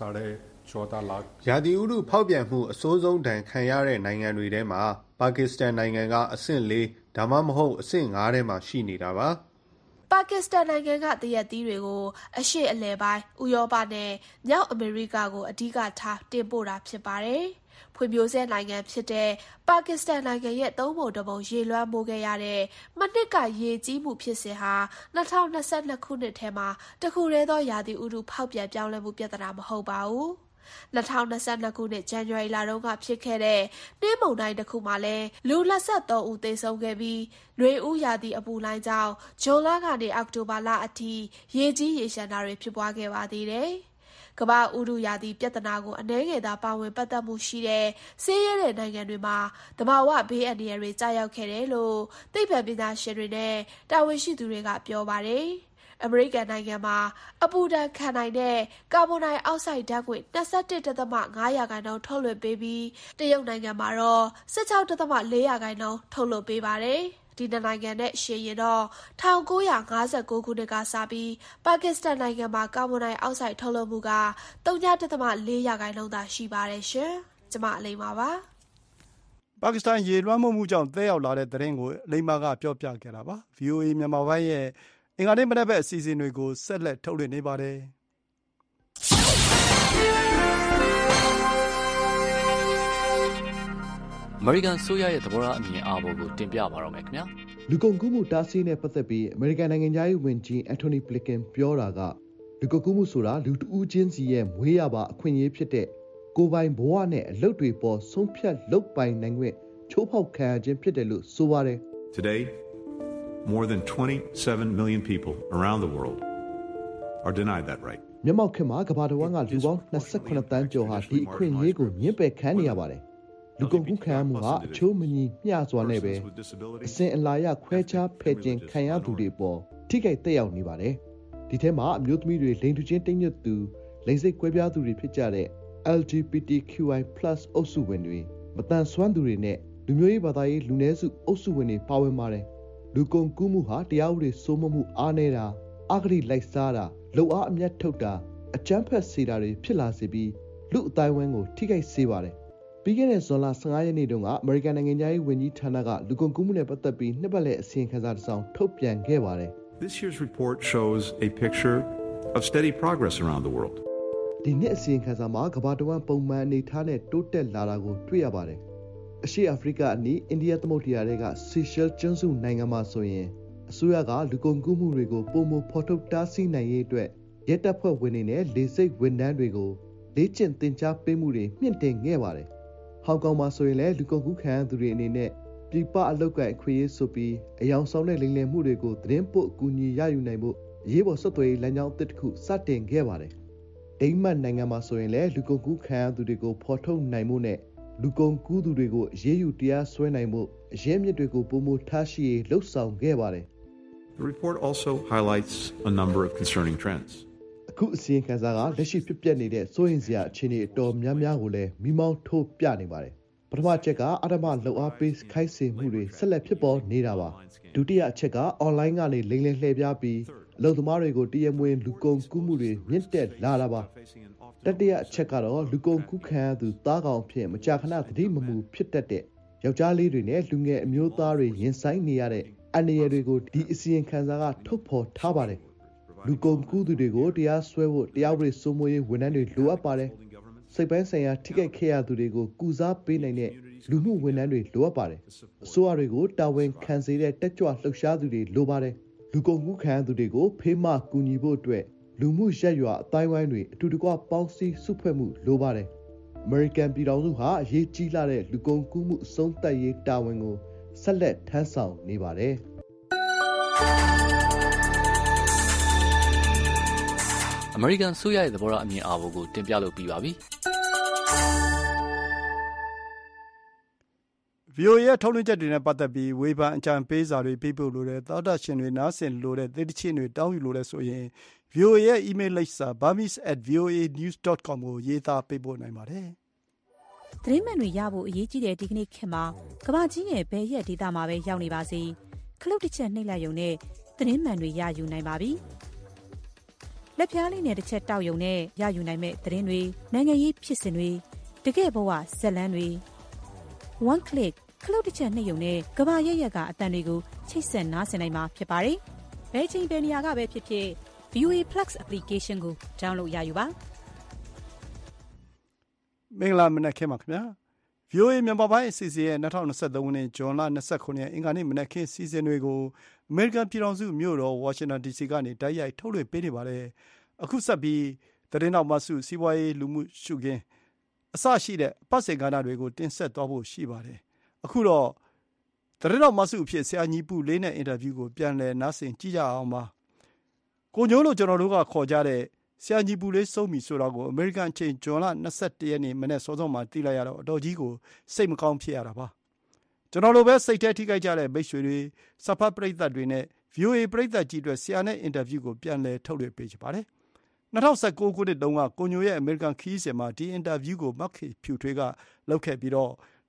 14.5 लाख ရာသီဥတုဖောက်ပြန်မှုအဆိုးဆုံးဒဏ်ခံရတဲ့နိုင်ငံတွေထဲမှာပါကစ္စတန်နိုင်ငံကအဆင့်4ဒါမှမဟုတ်အဆင့်5ထဲမှာရှိနေတာပါပါကစ္စတန်နိုင်ငံကတရက်သီးတွေကိုအရှေ့အလယ်ပိုင်းဥရောပနဲ့မြောက်အမေရိကကိုအဓိကထားတင်ပို့တာဖြစ်ပါတယ်။ဖွံ့ဖြိုးဆဲနိုင်ငံဖြစ်တဲ့ပါကစ္စတန်နိုင်ငံရဲ့သုံးပုံတစ်ပုံရေလွှမ်းမိုးခဲ့ရတဲ့မနှစ်ကရေကြီးမှုဖြစ်စဉ်ဟာ2022ခုနှစ်ထဲမှာတခုတည်းသောရာသီဥတုဖောက်ပြန်ပြောင်းလဲမှုပြဿနာမဟုတ်ပါဘူး။2022ခုနှစ်ဇန်နဝါရီလတုန်းကဖြစ်ခဲ့တဲ့နှင်းမုန်တိုင်းတစ်ခုမှာလည်းလူ23ဦးသေဆုံးခဲ့ပြီးနွေဦးရာသီအပူလှိုင်းကြောင့်ဇွန်လကနေအောက်တိုဘာလအထိရေကြီးရေရှမ်းတာတွေဖြစ်ပွားခဲ့ပါသေးတယ်။ကမ္ဘာဥတုရာသီပြဿနာကိုအနည်းငယ်သာပါဝင်ပတ်သက်မှုရှိတဲ့ဆေးရဲတဲ့နိုင်ငံတွေမှာသဘာဝဘေးအန္တရာယ်တွေကြာရောက်ခဲ့တယ်လို့သိပ္ပံပညာရှင်တွေနဲ့တာဝန်ရှိသူတွေကပြောပါတယ်။အမေရိကန်နိုင်ငံမှာအပူဒဏ်ခံနိုင်တဲ့ကာဗွန်ဒိုင်အောက်ဆိုက်ဓာတ်ငွေ့ 21.5% ထုတ်လွှင့်ပေးပြီးတရုတ်နိုင်ငံမှာတော့ 16.4% ထုတ်လွှင့်ပေးပါတယ်။ဒီနိုင်ငံနဲ့ရှင်းရင်တော့1959ခုနှစ်ကစပြီးပါကစ္စတန်နိုင်ငံမှာကာဗွန်ဒိုင်အောက်ဆိုက်ထုတ်လွှတ်မှုက 0.4% သာရှိပါတယ်ရှင်။ကျွန်မအလိမ္မာပါပါကစ္စတန်ရေလွှမ်းမိုးမှုကြောင့်သဲရောက်လာတဲ့သတင်းကိုအလိမ္မာကပြောပြခဲ့တာပါ VOA မြန်မာပိုင်းရဲ့အင်္ဂါနေ့မနက်ဘက်အစီအစဉ်တွေကိုဆက်လက်ထုတ်လွှင့်နေပါတယ်အမေရိကန်ဆိုရရဲ့သဘောထားအမြင်အာဘော်ကိုတင်ပြပါတော့မယ်ခင်ဗျာလူကုန်ကူးမှုတားဆီးနဲ့ပတ်သက်ပြီးအမေရိကန်နိုင်ငံသားရေးဝန်ကြီးအန်တိုနီဘလင်ကန်ပြောတာကလူကုန်ကူးမှုဆိုတာလူတဦးချင်းစီရဲ့မွေးရပါအခွင့်အရေးဖြစ်တဲ့ကိုယ်ပိုင်ဘဝနဲ့အလုပ်တွေပေါ်ဆုံးဖြတ်လုပ်ပိုင်နိုင်ခွင့်ချိုးဖောက်ခံရခြင်းဖြစ်တယ်လို့ဆိုပါတယ် Today, more than 27 million people around the world are denied that right. မြန်မာခေတ်မှာကမ္ဘာတစ်ဝန်းကလူပေါင်း28တန်းကျော်ဟာဒီအခွင့်အရေးကိုညှဉ်းပယ်ခံနေရပါတယ်လူကုန်ကူးခံရမှုဟာအချိုးမညီမျှစွာနဲ့ပဲအစဉ်အလာရခွဲခြားဖယ်ကျင်ခံရသူတွေပေါ်ထိခိုက်သက်ရောက်နေပါတယ်ဒီထဲမှာအမျိုးသမီးတွေလိင်တူချင်းတိမ်ညွတ်သူလိင်စိတ်ကွဲပြားသူတွေဖြစ်ကြတဲ့ LGBTQI+ အုပ်စုဝင်တွေမတန်ဆွမ်းသူတွေနဲ့လူမျိုးရေးဘာသာရေးလူနည်းစုအုပ်စုဝင်တွေပါဝင်ပါတယ်လူကုန်ကူးမှုဟာတရားဥပဒေစိုးမိုးမှုအားနည်းတာအဂတိလိုက်စားတာလုံအားအမျက်ထုတ်တာအကြမ်းဖက်စေတာတွေဖြစ်လာစေပြီးလူအတိုင်းဝန်းကိုထိခိုက်စေပါတယ်ပြီးခဲ့တဲ့ဇွန်လ15ရက်နေ့တုန်းကအမေရိကန်နိုင်ငံသားရေးဝန်ကြီးဌာနကလူကုန်ကူးမှုနဲ့ပတ်သက်ပြီးနှစ်ပတ်လည်အစီရင်ခံစာတစ်စောင်ထုတ်ပြန်ခဲ့ပါတယ် This year's report shows a picture of steady progress around the world. ဒီနှစ်အစီရင်ခံစာမှာကမ္ဘာတစ်ဝန်းပုံမှန်အနေထားနဲ့တိုးတက်လာတာကိုတွေ့ရပါတယ်အရှေ့အာဖရိကအနီးအိန္ဒိယသမုဒ္ဒရာတွေကဆီရှယ်ကျွန်းစုနိုင်ငံမှာဆိုရင်အစိုးရကလူကုန်ကူးမှုတွေကိုပုံမဖော်ထုတ်တားဆီးနိုင်ရေးအတွက်ရဲတပ်ဖွဲ့ဝင်တွေနဲ့လေဆိပ်ဝန်ထမ်းတွေကိုလေ့ကျင့်သင်ကြားပေးမှုတွေမြင့်တင်ခဲ့ပါတယ်ဟောင်ကောင်မှာဆိုရင်လည်းလူကုန်ကူးခံရသူတွေအနေနဲ့ပြည်ပအလုပ်ကိုင်အခွင့်အရေးဆိုပြီးအယောင်ဆောင်တဲ့လိမ်လည်မှုတွေကိုသတင်းပို့အကူအညီရယူနိုင်ဖို့အရေးပေါ်ဆက်သွယ်ရေးလမ်းကြောင်းအသစ်တစ်ခုစတင်ခဲ့ပါတယ်ဒိန်းမတ်နိုင်ငံမှာဆိုရင်လည်းလူကုန်ကူးခံရသူတွေကိုဖော်ထုတ်နိုင်မှုနဲ့လူကုန်ကူးသူတွေကိုအရေးယူတရားစွဲနိုင်မှုအရေးမြစ်တွေကိုပုံမထားရှိရေးလှုပ်ဆောင်ခဲ့ပါတယ် The report also highlights a number of concerning trends. အခုအစီရင်ခံစာကလက်ရှိဖြစ်ပျက်နေတဲ့စိုးရိမ်စရာအခြေအနေအတော်များများကိုလည်းမိမောင်းထိုးပြနေပါတယ်ပထမအချက်ကအဓမ္မလှုပ်အားပေးခိုင်းစေမှုတွေဆက်လက်ဖြစ်ပေါ်နေတာပါဒုတိယအချက်က online ကနေလိမ်လည်လှည့်ပြားပြီးအလုပ်သမားတွေကိုတရက်မွေးလူကုန်ကူးမှုတွေမြင့်တက်လာတာပါတတိယအချက်ကတော့လူကုန်ကူးခံရသူသားကောင်ဖြစ်မကြာခဏသတိမမူဖြစ်တတ်တဲ့ယောက်ျားလေးတွေနဲ့လူငယ်အမျိုးသားတွေရင်ဆိုင်နေရတဲ့အန္တရာယ်တွေကိုဒီအစီရင်ခံစာကထုတ်ဖော်ထားပါတယ်လူကုန်ကူးသူတွေကိုတရားစွဲဖို့တရားဥပဒေစိုးမိုးရေးဝန်ထမ်းတွေလိုအပ်ပါတယ်စိတ်ပိုင်းဆိုင်ရာထိခိုက်ခဲ့ရသူတွေကိုကုစားပေးနိုင်တဲ့လူမှုဝန်ထမ်းတွေလိုအပ်ပါတယ်အစိုးရတွေကိုတာဝန်ခံစေတဲ့တက်ကြွလှုပ်ရှားသူတွေလိုပါတယ်လူကုန်ကူးခံရသူတွေကိုဖေးမကူညီဖို့အတွက်လူမှုရက်ရွာအတိုင်းဝိုင်းတွေအတူတကွပေါင်းစည်းစုဖွဲ့မှုလိုပါတယ်အမေရိကန်ပြည်ထောင်စုဟာအရေးကြီးလာတဲ့လူကုန်ကူးမှုအဆုံးသတ်ရေးတာဝန်ကိုဆက်လက်ထမ်းဆောင်နေပါတယ်အမေရိကန်ဆိုရရဲ့သဘောထားအမြင်အာဘော်ကိုတင်ပြလို့ပြီးပါပြီ VOA ရဲ့ထုတ်လွှင့်ချက်တွေနဲ့ပတ်သက်ပြီးဝေဖန်အကြံပေးစာတွေပေးပို့လို့တဲ့သောတာရှင်တွေနားဆင်လို့တဲ့သေတချင်းတွေတောင်းယူလို့တဲ့ဆိုရင် VOA ရဲ့ email လိပ်စာ burmese@voanews.com ကိုရေးသားပေးပို့နိုင်ပါတယ်။သတင်းမှန်တွေရဖို့အရေးကြီးတဲ့ဒီကနေ့ခေတ်မှာကမ္ဘာကြီးရဲ့ဘယ်ရက်ဒေသမှာပဲရောက်နေပါစေခလုတ်တစ်ချက်နှိပ်လိုက်ရုံနဲ့သတင်းမှန်တွေရယူနိုင်ပါပြီ။လက်ဖြားလေးနဲ့တစ်ချက်တောက်ရုံနဲ့ရယူနိုင်မဲ့သတင်းတွေနိုင်ငံရေးဖြစ်စဉ်တွေတကယ့်ဘဝဇာတ်လမ်းတွေ one click ခလုတ်တစ်ချက်နှိပ်ရုံနဲ့ကမ္ဘာရက်ရက်ကအတန်တွေကိုချိတ်ဆက်နားဆင်နိုင်မှာဖြစ်ပါတယ်။ဘယ်ချိန်ဘယ်နေရာကပဲဖြစ်ဖြစ် VOA Plus application ကို download ရယူပါမင်္ဂလာမနက်ခင်းပါခင်ဗျာ VOA မြန်မာပိုင်းအစီအစဉ်ရဲ့2023ခုနှစ်ဇွန်လ29ရက်အင်္ဂါနေ့မနက်ခင်းစီစဉ်တွေကိုအမေရိကန်ပြည်ထောင်စုမြို့တော်ဝါရှင်တန် DC ကနေတိုက်ရိုက်ထုတ်လွှင့်ပေးနေပါတယ်အခုဆက်ပြီးသတင်းတော်မှစုစီးပွားရေးလူမှုရှုခင်းအစရှိတဲ့အပတ်စဉ်ကဏ္ဍတွေကိုတင်ဆက်သွားဖို့ရှိပါတယ်အခုတော့သတင်းတော်မှစုအဖြစ်ဆရာညီပူလေးနဲ့အင်တာဗျူးကိုပြန်လည်နားဆင်ကြည့်ကြအောင်ပါကိုညိုးလို့ကျွန်တော်တို့ကခေါ်ကြတဲ့ဆရာညီပူလေးစုံမီဆိုတော့ကိုအမေရိကန်အချိန်ဇွန်လ21ရက်နေ့မနေ့စောစောမှာသိလိုက်ရတော့အတော်ကြီးကိုစိတ်မကောင်းဖြစ်ရတာပါကျွန်တော်လိုပဲစိတ်ထဲထိခိုက်ကြတဲ့မိတ်ဆွေတွေစဖတ်ပရိသတ်တွေနဲ့ VOA ပရိသတ်ကြီးတွေဆရာနဲ့အင်တာဗျူးကိုပြန်လည်ထုတ်လွှင့်ပေးကြပါတယ်2019ခုနှစ်တုန်းကကိုညိုရဲ့အမေရိကန်ခီးစဉ်မှာဒီအင်တာဗျူးကိုမက်ခေဖြူထွေးကလုပ်ခဲ့ပြီးတော့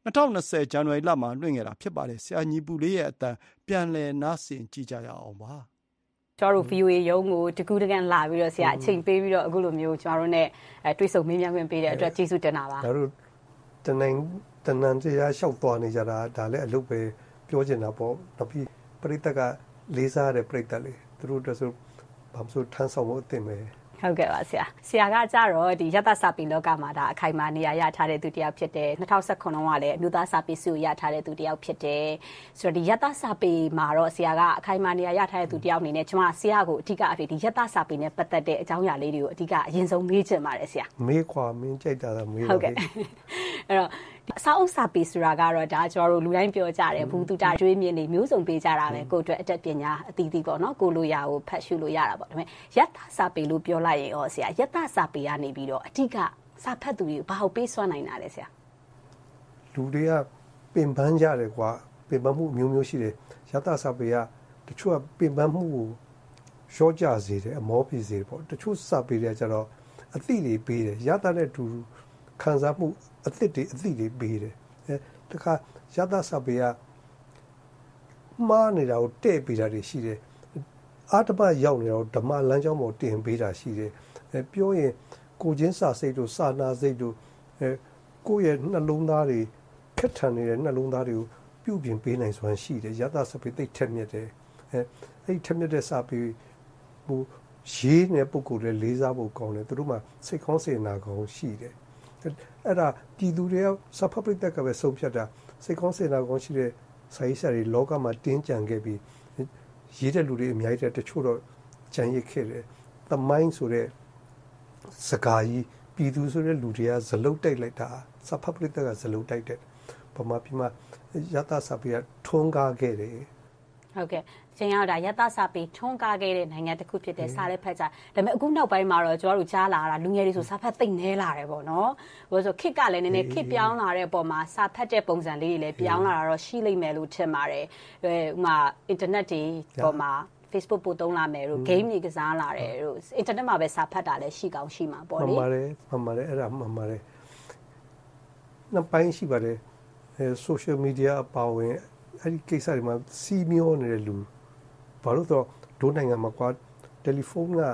2020 ဇန်နဝါရီလမှာလွှင့်ခဲ့တာဖြစ်ပါတယ်။ဆရာညီပူလေးရဲ့အသံပြန်လည်နားဆင်ကြည့်ကြရအောင်ပါ။ကျွန်တော်တို့ VOA ရုံးကိုတကူးတကန်လာပြီးတော့ဆရာအချိန်ပေးပြီးတော့အခုလိုမျိုးကျွန်တော်တို့ ਨੇ တွေ့ဆုံမေးမြန်းခွင့်ပေးတဲ့အတွက်ကျေးဇူးတင်တာပါ။တို့တနန်တရားလျှောက်သွားနေကြတာဒါလည်းအလုပ်ပဲပြောချင်တာပေါ့။နောက်ပြီးပရိသတ်ကလေးစားတဲ့ပရိသတ်လေးသူတို့တို့ဆိုဘာမှမဆိုထမ်းဆောင်ဖို့အသင့်ပဲဟုတ်ကဲ့ပါဆရာကကြတော့ဒီရတစာပေလောကမှာဒါအခိုင်အမာနေရာရထားတဲ့သူတယောက်ဖြစ်တယ်2019ခုကလည်းအမျိုးသားစာပေဆုရထားတဲ့သူတယောက်ဖြစ်တယ်ဆိုတော့ဒီရတစာပေမှာတော့ဆရာကအခိုင်အမာနေရာရထားတဲ့သူတယောက်အနေနဲ့ကျွန်မဆရာကိုအဓိကအဖြစ်ဒီရတစာပေနဲ့ပတ်သက်တဲ့အကြောင်းအရာလေးတွေကိုအဓိကအရင်ဆုံးမေးချင်ပါတယ်ဆရာမေးခွာမင်းကြိုက်တာလားမေးပါဟုတ်ကဲ့အဲ့တော့စာအုပ်စာပေဆိုတာကတော့ဒါကျွန်တော်တို့လူတိုင်းပြောကြတယ်ဘူးတူတာကျွေးမြင်နေမျိုးစုံပေးကြတာပဲကိုအတွက်အတက်ပညာအသီးသီးပေါ့နော်ကိုလိုရာကိုဖတ်ရှုလို့ရတာပေါ့ဒါပေမဲ့ယတ္တစာပေလို့ပြောလိုက်ရင်ရောဆရာယတ္တစာပေကနေပြီးတော့အဓိကစာဖတ်သူတွေကိုဘာဟုတ်ပေးစွမ်းနိုင်တာလဲဆရာလူတွေကပင်ပန်းကြတယ်ကွာပင်ပန်းမှုမျိုးမျိုးရှိတယ်ယတ္တစာပေကတချို့ကပင်ပန်းမှုကိုရှော့ကြစေတယ်အမောပြစေတယ်ပေါ့တချို့စာပေတွေကကျတော့အသီးတွေပေးတယ်ယတ္တနဲ့တူခံစားမှုအသစ်တွေပေးတယ်တခါယတ္တစာပေကမှားနေတာကိုတဲ့ပေးတာတွေရှိတယ်အာတမရောက်နေတာကိုဓမ္မလမ်းကြောင်းပေါ်တင်ပေးတာရှိတယ်ပြောရင်ကိုချင်းစာစိတ်တို့စာနာစိတ်တို့ကိုယ့်ရဲ့နှလုံးသားတွေခက်ထန်နေတဲ့နှလုံးသားတွေကိုပြုပြင်ပေးနိုင်စွမ်းရှိတယ်ယတ္တစာပေသိထက်မြက်တယ်အဲ့ထက်မြက်တဲ့စာပေဟိုရေးနေတဲ့ပုံကိုယ်တွေလေးစားဖို့ကောင်းတယ်သူတို့မှစိတ်ကောင်းစေနာကောင်းရှိတယ်အဲ့ဒါပြည်သူတွေကစာဖတ်ပရိသတ်ကပဲဆုံးဖြတ်တာစိတ်ကောင်းစေနာကောင်းရှိတဲ့စာရေးဆရာတွေလောကမှာတင်းကြံခဲ့ပြီးရေးတဲ့လူတွေအများကြီးတချို့တော့ကြံရစ်ခဲ့တယ်သမိုင်းဆိုတဲ့စကားကြီးပြည်သူဆိုတဲ့လူတွေကဇလုတ်တိုက်လိုက်တာစာဖတ်ပရိသတ်ကဇလုတ်တိုက်တယ်ဗမာပြည်မှာယတ္တစာပေကထွန်းကားခဲ့တယ်ဟုတ်ကဲ့ရှင်ရောက်တာယတ္တစာပေထွန်းကားခဲ့တဲ့နိုင်ငံတစ်ခုဖြစ်တဲ့စာလည်းဖတ်ကြဒါပေမဲ့အခုနောက်ပိုင်းမှာတော့ကျွန်တော်တို့ကြားလာတာလူငယ်တွေဆိုစာဖတ်သိမ့်နေလာတယ်ပေါ့နော်ဟိုဆိုခစ်ကလည်းနည်းနည်းခစ်ပြောင်းလာတဲ့အပေါ်မှာစာဖတ်တဲ့ပုံစံလေးတွေလည်းပြောင်းလာတာတော့ရှိလိမ့်မယ်လို့ထင်ပါတယ်ဥမာအင်တာနက်တွေပေါ်မှာ Facebook ပို့သုံးလာမယ်တို့ game တွေကစားလာတယ်တို့ internet မှာပဲစာဖတ်တာလည်းရှိကောင်းရှိမှာပေါ့လေမှန်ပါတယ်အဲ့ဒါမှန်ပါတယ်နောက်ပိုင်းရှိပါတယ်social media အပါဝင်အဲ့ဒီကိစ္စတွေမှာစီးမျောနေတဲ့လူဘာလို့ဆိုတော့ဒိုးနိုင်ငံမှာကွာတယ်လီဖုန်းက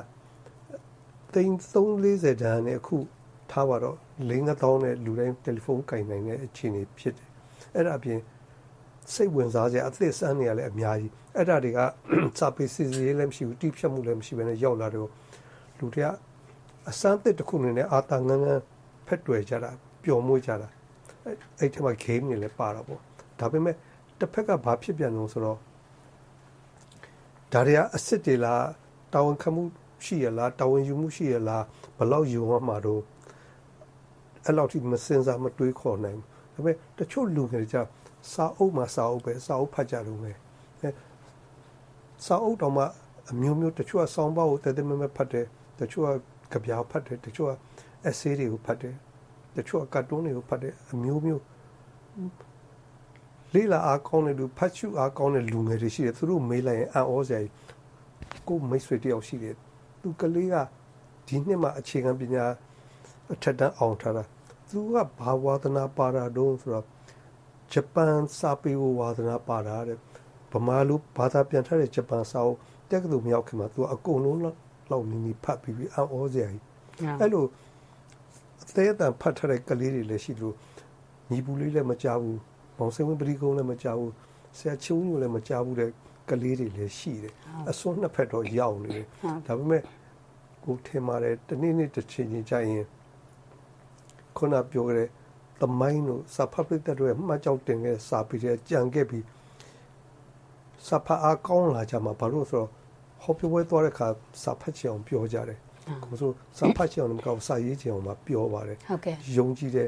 340တန်းနဲ့အခုထားပါတော့5000နဲ့လူတိုင်းတယ်လီဖုန်းကင်နိုင်တဲ့အခြေအနေဖြစ်တယ်အဲ့ဒါအပြင်စိတ်ဝင်စားစရာအသစ်စမ်းနေရလဲအများကြီးအဲ့ဒါတွေကစာပေစီစီလည်းမရှိဘူးတိဖြတ်မှုလည်းမရှိဘဲနဲ့ရောက်လာတော့လူတွေကအစမ်းသစ်တစ်ခုနေနဲ့အာတာငန်းငန်းဖက်တွယ်ကြတာပျော်မွေ့ကြတာအဲ့ဒီမှာ game တွေလည်းပါတာပေါ့ဒါပေမဲ့တစ်ဖက်ကဘာဖြစ်ပြန်လို့ဆိုတော့ဒါတွေကအစ်စ်တွေလားတာဝန်ခံမှုရှိရလားတာဝန်ယူမှုရှိရလားဘယ်လောက်ယူရမှာတော့အဲ့လောက်ထိမစင်စားမတွေးခေါ်နိုင်ဘူးဒါပေမဲ့တချို့လူတွေကြစာအုပ်မှာစာအုပ်ပဲစာအုပ်ဖတ်ကြလို့ပဲစာအုပ်တော့မှအမျိုးမျိုးတချို့ကဆောင်းပါးကိုတဲတဲမဲမဲဖတ်တယ်တချို့ကကြပြားဖတ်တယ်တချို့က essay တွေကိုဖတ်တယ်တချို့ကကာတွန်းတွေကိုဖတ်တယ်အမျိုးမျိုးလေးလာအားကောင်းတဲ့လူဖတ်ရှုအားကောင်းတဲ့လူငယ်တွေရှိတယ်သူတို့မေးလိုက်ရင်အံ့ဩစရာကိုမိတ်ဆွေတယောက်ရှိတယ်သူကလေးကဒီနှစ်မှအခြေခံပညာအထက်တန်းအောင်ထားတာသူကဘာဝါသနာပါတာတုံးဆိုတော့ဂျပန်စာပေဝါသနာပါတာတဲ့ဗမာလူဘာသာပြန်ထားတဲ့ဂျပန်စာအုပ်တက်ကတူမြောက်ခင်မှာသူကအကုန်လုံးလောက်နီးနီးဖတ်ပြီးအံ့ဩစရာကြီးအဲ့လိုအသေးအတန်ဖတ်ထားတဲ့ကလေးတွေလည်းရှိလို့ညီပူလေးလည်းမကြောက်ဘူးမောင်စင်ဝင်းပရိကုန်းလည်းမကြောက်ဘူးဆရာချုံညိုလည်းမကြောက်ဘူးတဲ့ကလေးတွေလည်းရှိတယ်အစွန်းနှစ်ဖက်တော့ရောက်နေတယ်ဒါပေမဲ့ကိုထင်ပါတယ်တနေ့တစ်ချိန်ချင်းကြရင်ခုနပြောခဲ့တဲ့သမိုင်းတို့စာဖတ်ပရိသတ်တွေမှတ်ကြောက်တင်ခဲ့စာပေတွေကြံခဲ့ပြီးစာဖတ်အားကောင်းလာကြမှာဘာလို့ဆိုတော့ဟောပြောပွဲသွားတဲ့အခါစာဖတ်ချင်အောင်ပြောကြတယ်ကိုဆိုစာဖတ်ချင်အောင်မကောက်စာရေးချင်အောင်မပြောပါတယ်ဟုတ်ကဲ့ယုံကြည်တဲ့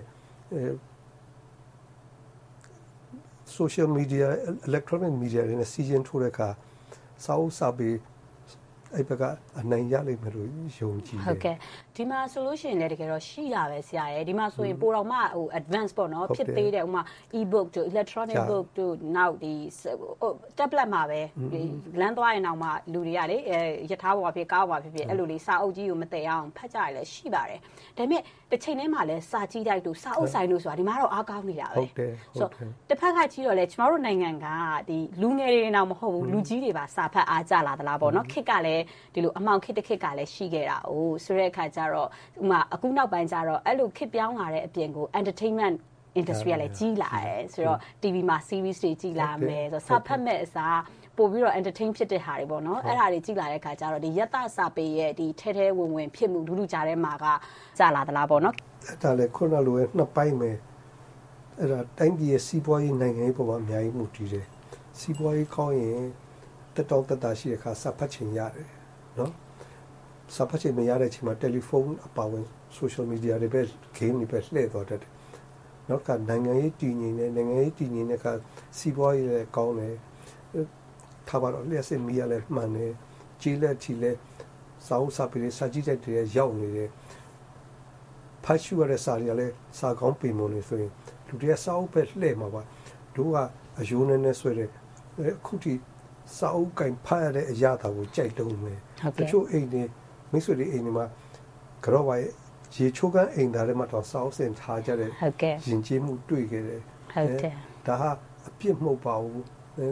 social media electronic media တွေနဲ့စီးကျင်းထိုးတဲ့အခါစာအုပ်စာပေအဲ့ဘက်ကအနိုင်ရလိမ့်မယ်လို့ယုံကြည်တယ်ဟုတ်ကဲ့ဒီမှာဆိုလို့ရှိရင်လည်းတကယ်တော့ရှိတာပဲဆရာရဲ့ဒီမှာဆိုရင်ပိုတော့မှဟို advance ပေါ့နော်ဖြစ်သေးတယ်ဥမာ e-book တို့ electronic book တို့နောက်ဒီ tablet မှာပဲလမ်းသွားရင်တော့မှလူတွေကလေရထားပေါ်ဖြစ်ကားပေါ်ဖြစ်အဲ့လိုလေးစာအုပ်ကြီးကိုမတည်အောင်ဖတ်ကြရလဲရှိပါတယ်ဒါပေမဲ့တစ်ချိန်တည်းမှာလဲစာကြည့်တိုက်တို့စာအုပ်ဆိုင်တို့ဆိုတာဒီမှာတော့အားကောင်းနေတာပဲဟုတ်တယ်ဆိုတော့တစ်ဖက်ကကြည့်တော့လဲကျမတို့နိုင်ငံကဒီလူငယ်တွေတော့မဟုတ်ဘူးလူကြီးတွေပါစာဖတ်အားကြလာသလားပေါ့နော်ခစ်ကလည်းဒီလိုအမောင်ခစ်တစ်ခစ်ကလည်းရှိခဲ့တာ哦ဆိုတဲ့အခါကျတော့ဥမာအခုနောက်ပိုင်းကျတော့အဲ့လိုခစ်ပြောင်းလာတဲ့အပြင်ကို entertainment industry ကလည်းကြီးလာတယ်ဆိုတော့ TV မှာ series တွေကြီးလာမယ်ဆိုတော့စာဖတ်မဲ့အစားပို့ပြီးတော့ entertain ဖြစ်တဲ့ဟာတွေပေါ့နော်အဲ့ဒါတွေကြီးလာတဲ့အခါကျတော့ဒီယတစာပေရဲ့ဒီထဲထဲဝင်ဝင်ဖြစ်မှုလူကြားထဲမှာကကြာလာသလားပေါ့နော်အဲ့ဒါလည်းခုနလိုပဲနှစ်ပိုင်းပဲအဲ့ဒါတိုင်းပြည်ရဲ့စီးပွားရေးနိုင်ငံရေးပေါ်မှာအများကြီးမှုတည်တယ်စီးပွားရေးကောင်းရင်တက်တောင့်တက်တာရှိတဲ့အခါစာဖတ်ချင်ရတယ်နော်စာဖတ်ချင်မရတဲ့အချိန်မှာတယ်လီဖုန်းအပါဝင် social media တွေပဲ game တွေပဲလှည့်သွားတတ်တယ်နောက်ကနိုင်ငံရေးတည်ငြိမ်တဲ့နိုင်ငံရေးတည်ငြိမ်တဲ့အခါစီးပွားရေးလည်းကောင်းတယ်ထားပါတော့လျှက်စစ်မီးရလည်းမှန်တယ်ကြီးလက်ချီလည်းစာအုပ်စာပေတွေစာကြည့်တဲ့တွေရောက်နေတယ်ဖတ်ရှုရတဲ့စာတွေကလည်းစာကောင်းပင်မလို့ဆိုရင်လူတွေကစာအုပ်ပဲလှည့်မှာပါတို့ကအယိုးနဲ့နဲ့ဆွဲတဲ့အခုထိစာအုပ်ကင်ဖတ်ရတဲ့အရာတာကိုကြိုက်တုံးမယ်တချို့အိမ်တွေမိတ်ဆွေတွေအိမ်တွေမှာကြော့ပါရဲ့ရေချိုးကန်းအိမ်သားတွေမှာတော့စာအုပ်စင်ထားကြတဲ့ရင်ကျေးမှုတွေ့ခဲ့တယ်ဟုတ်တယ်ဒါဟာအပြစ်မဟုတ်ပါဘူး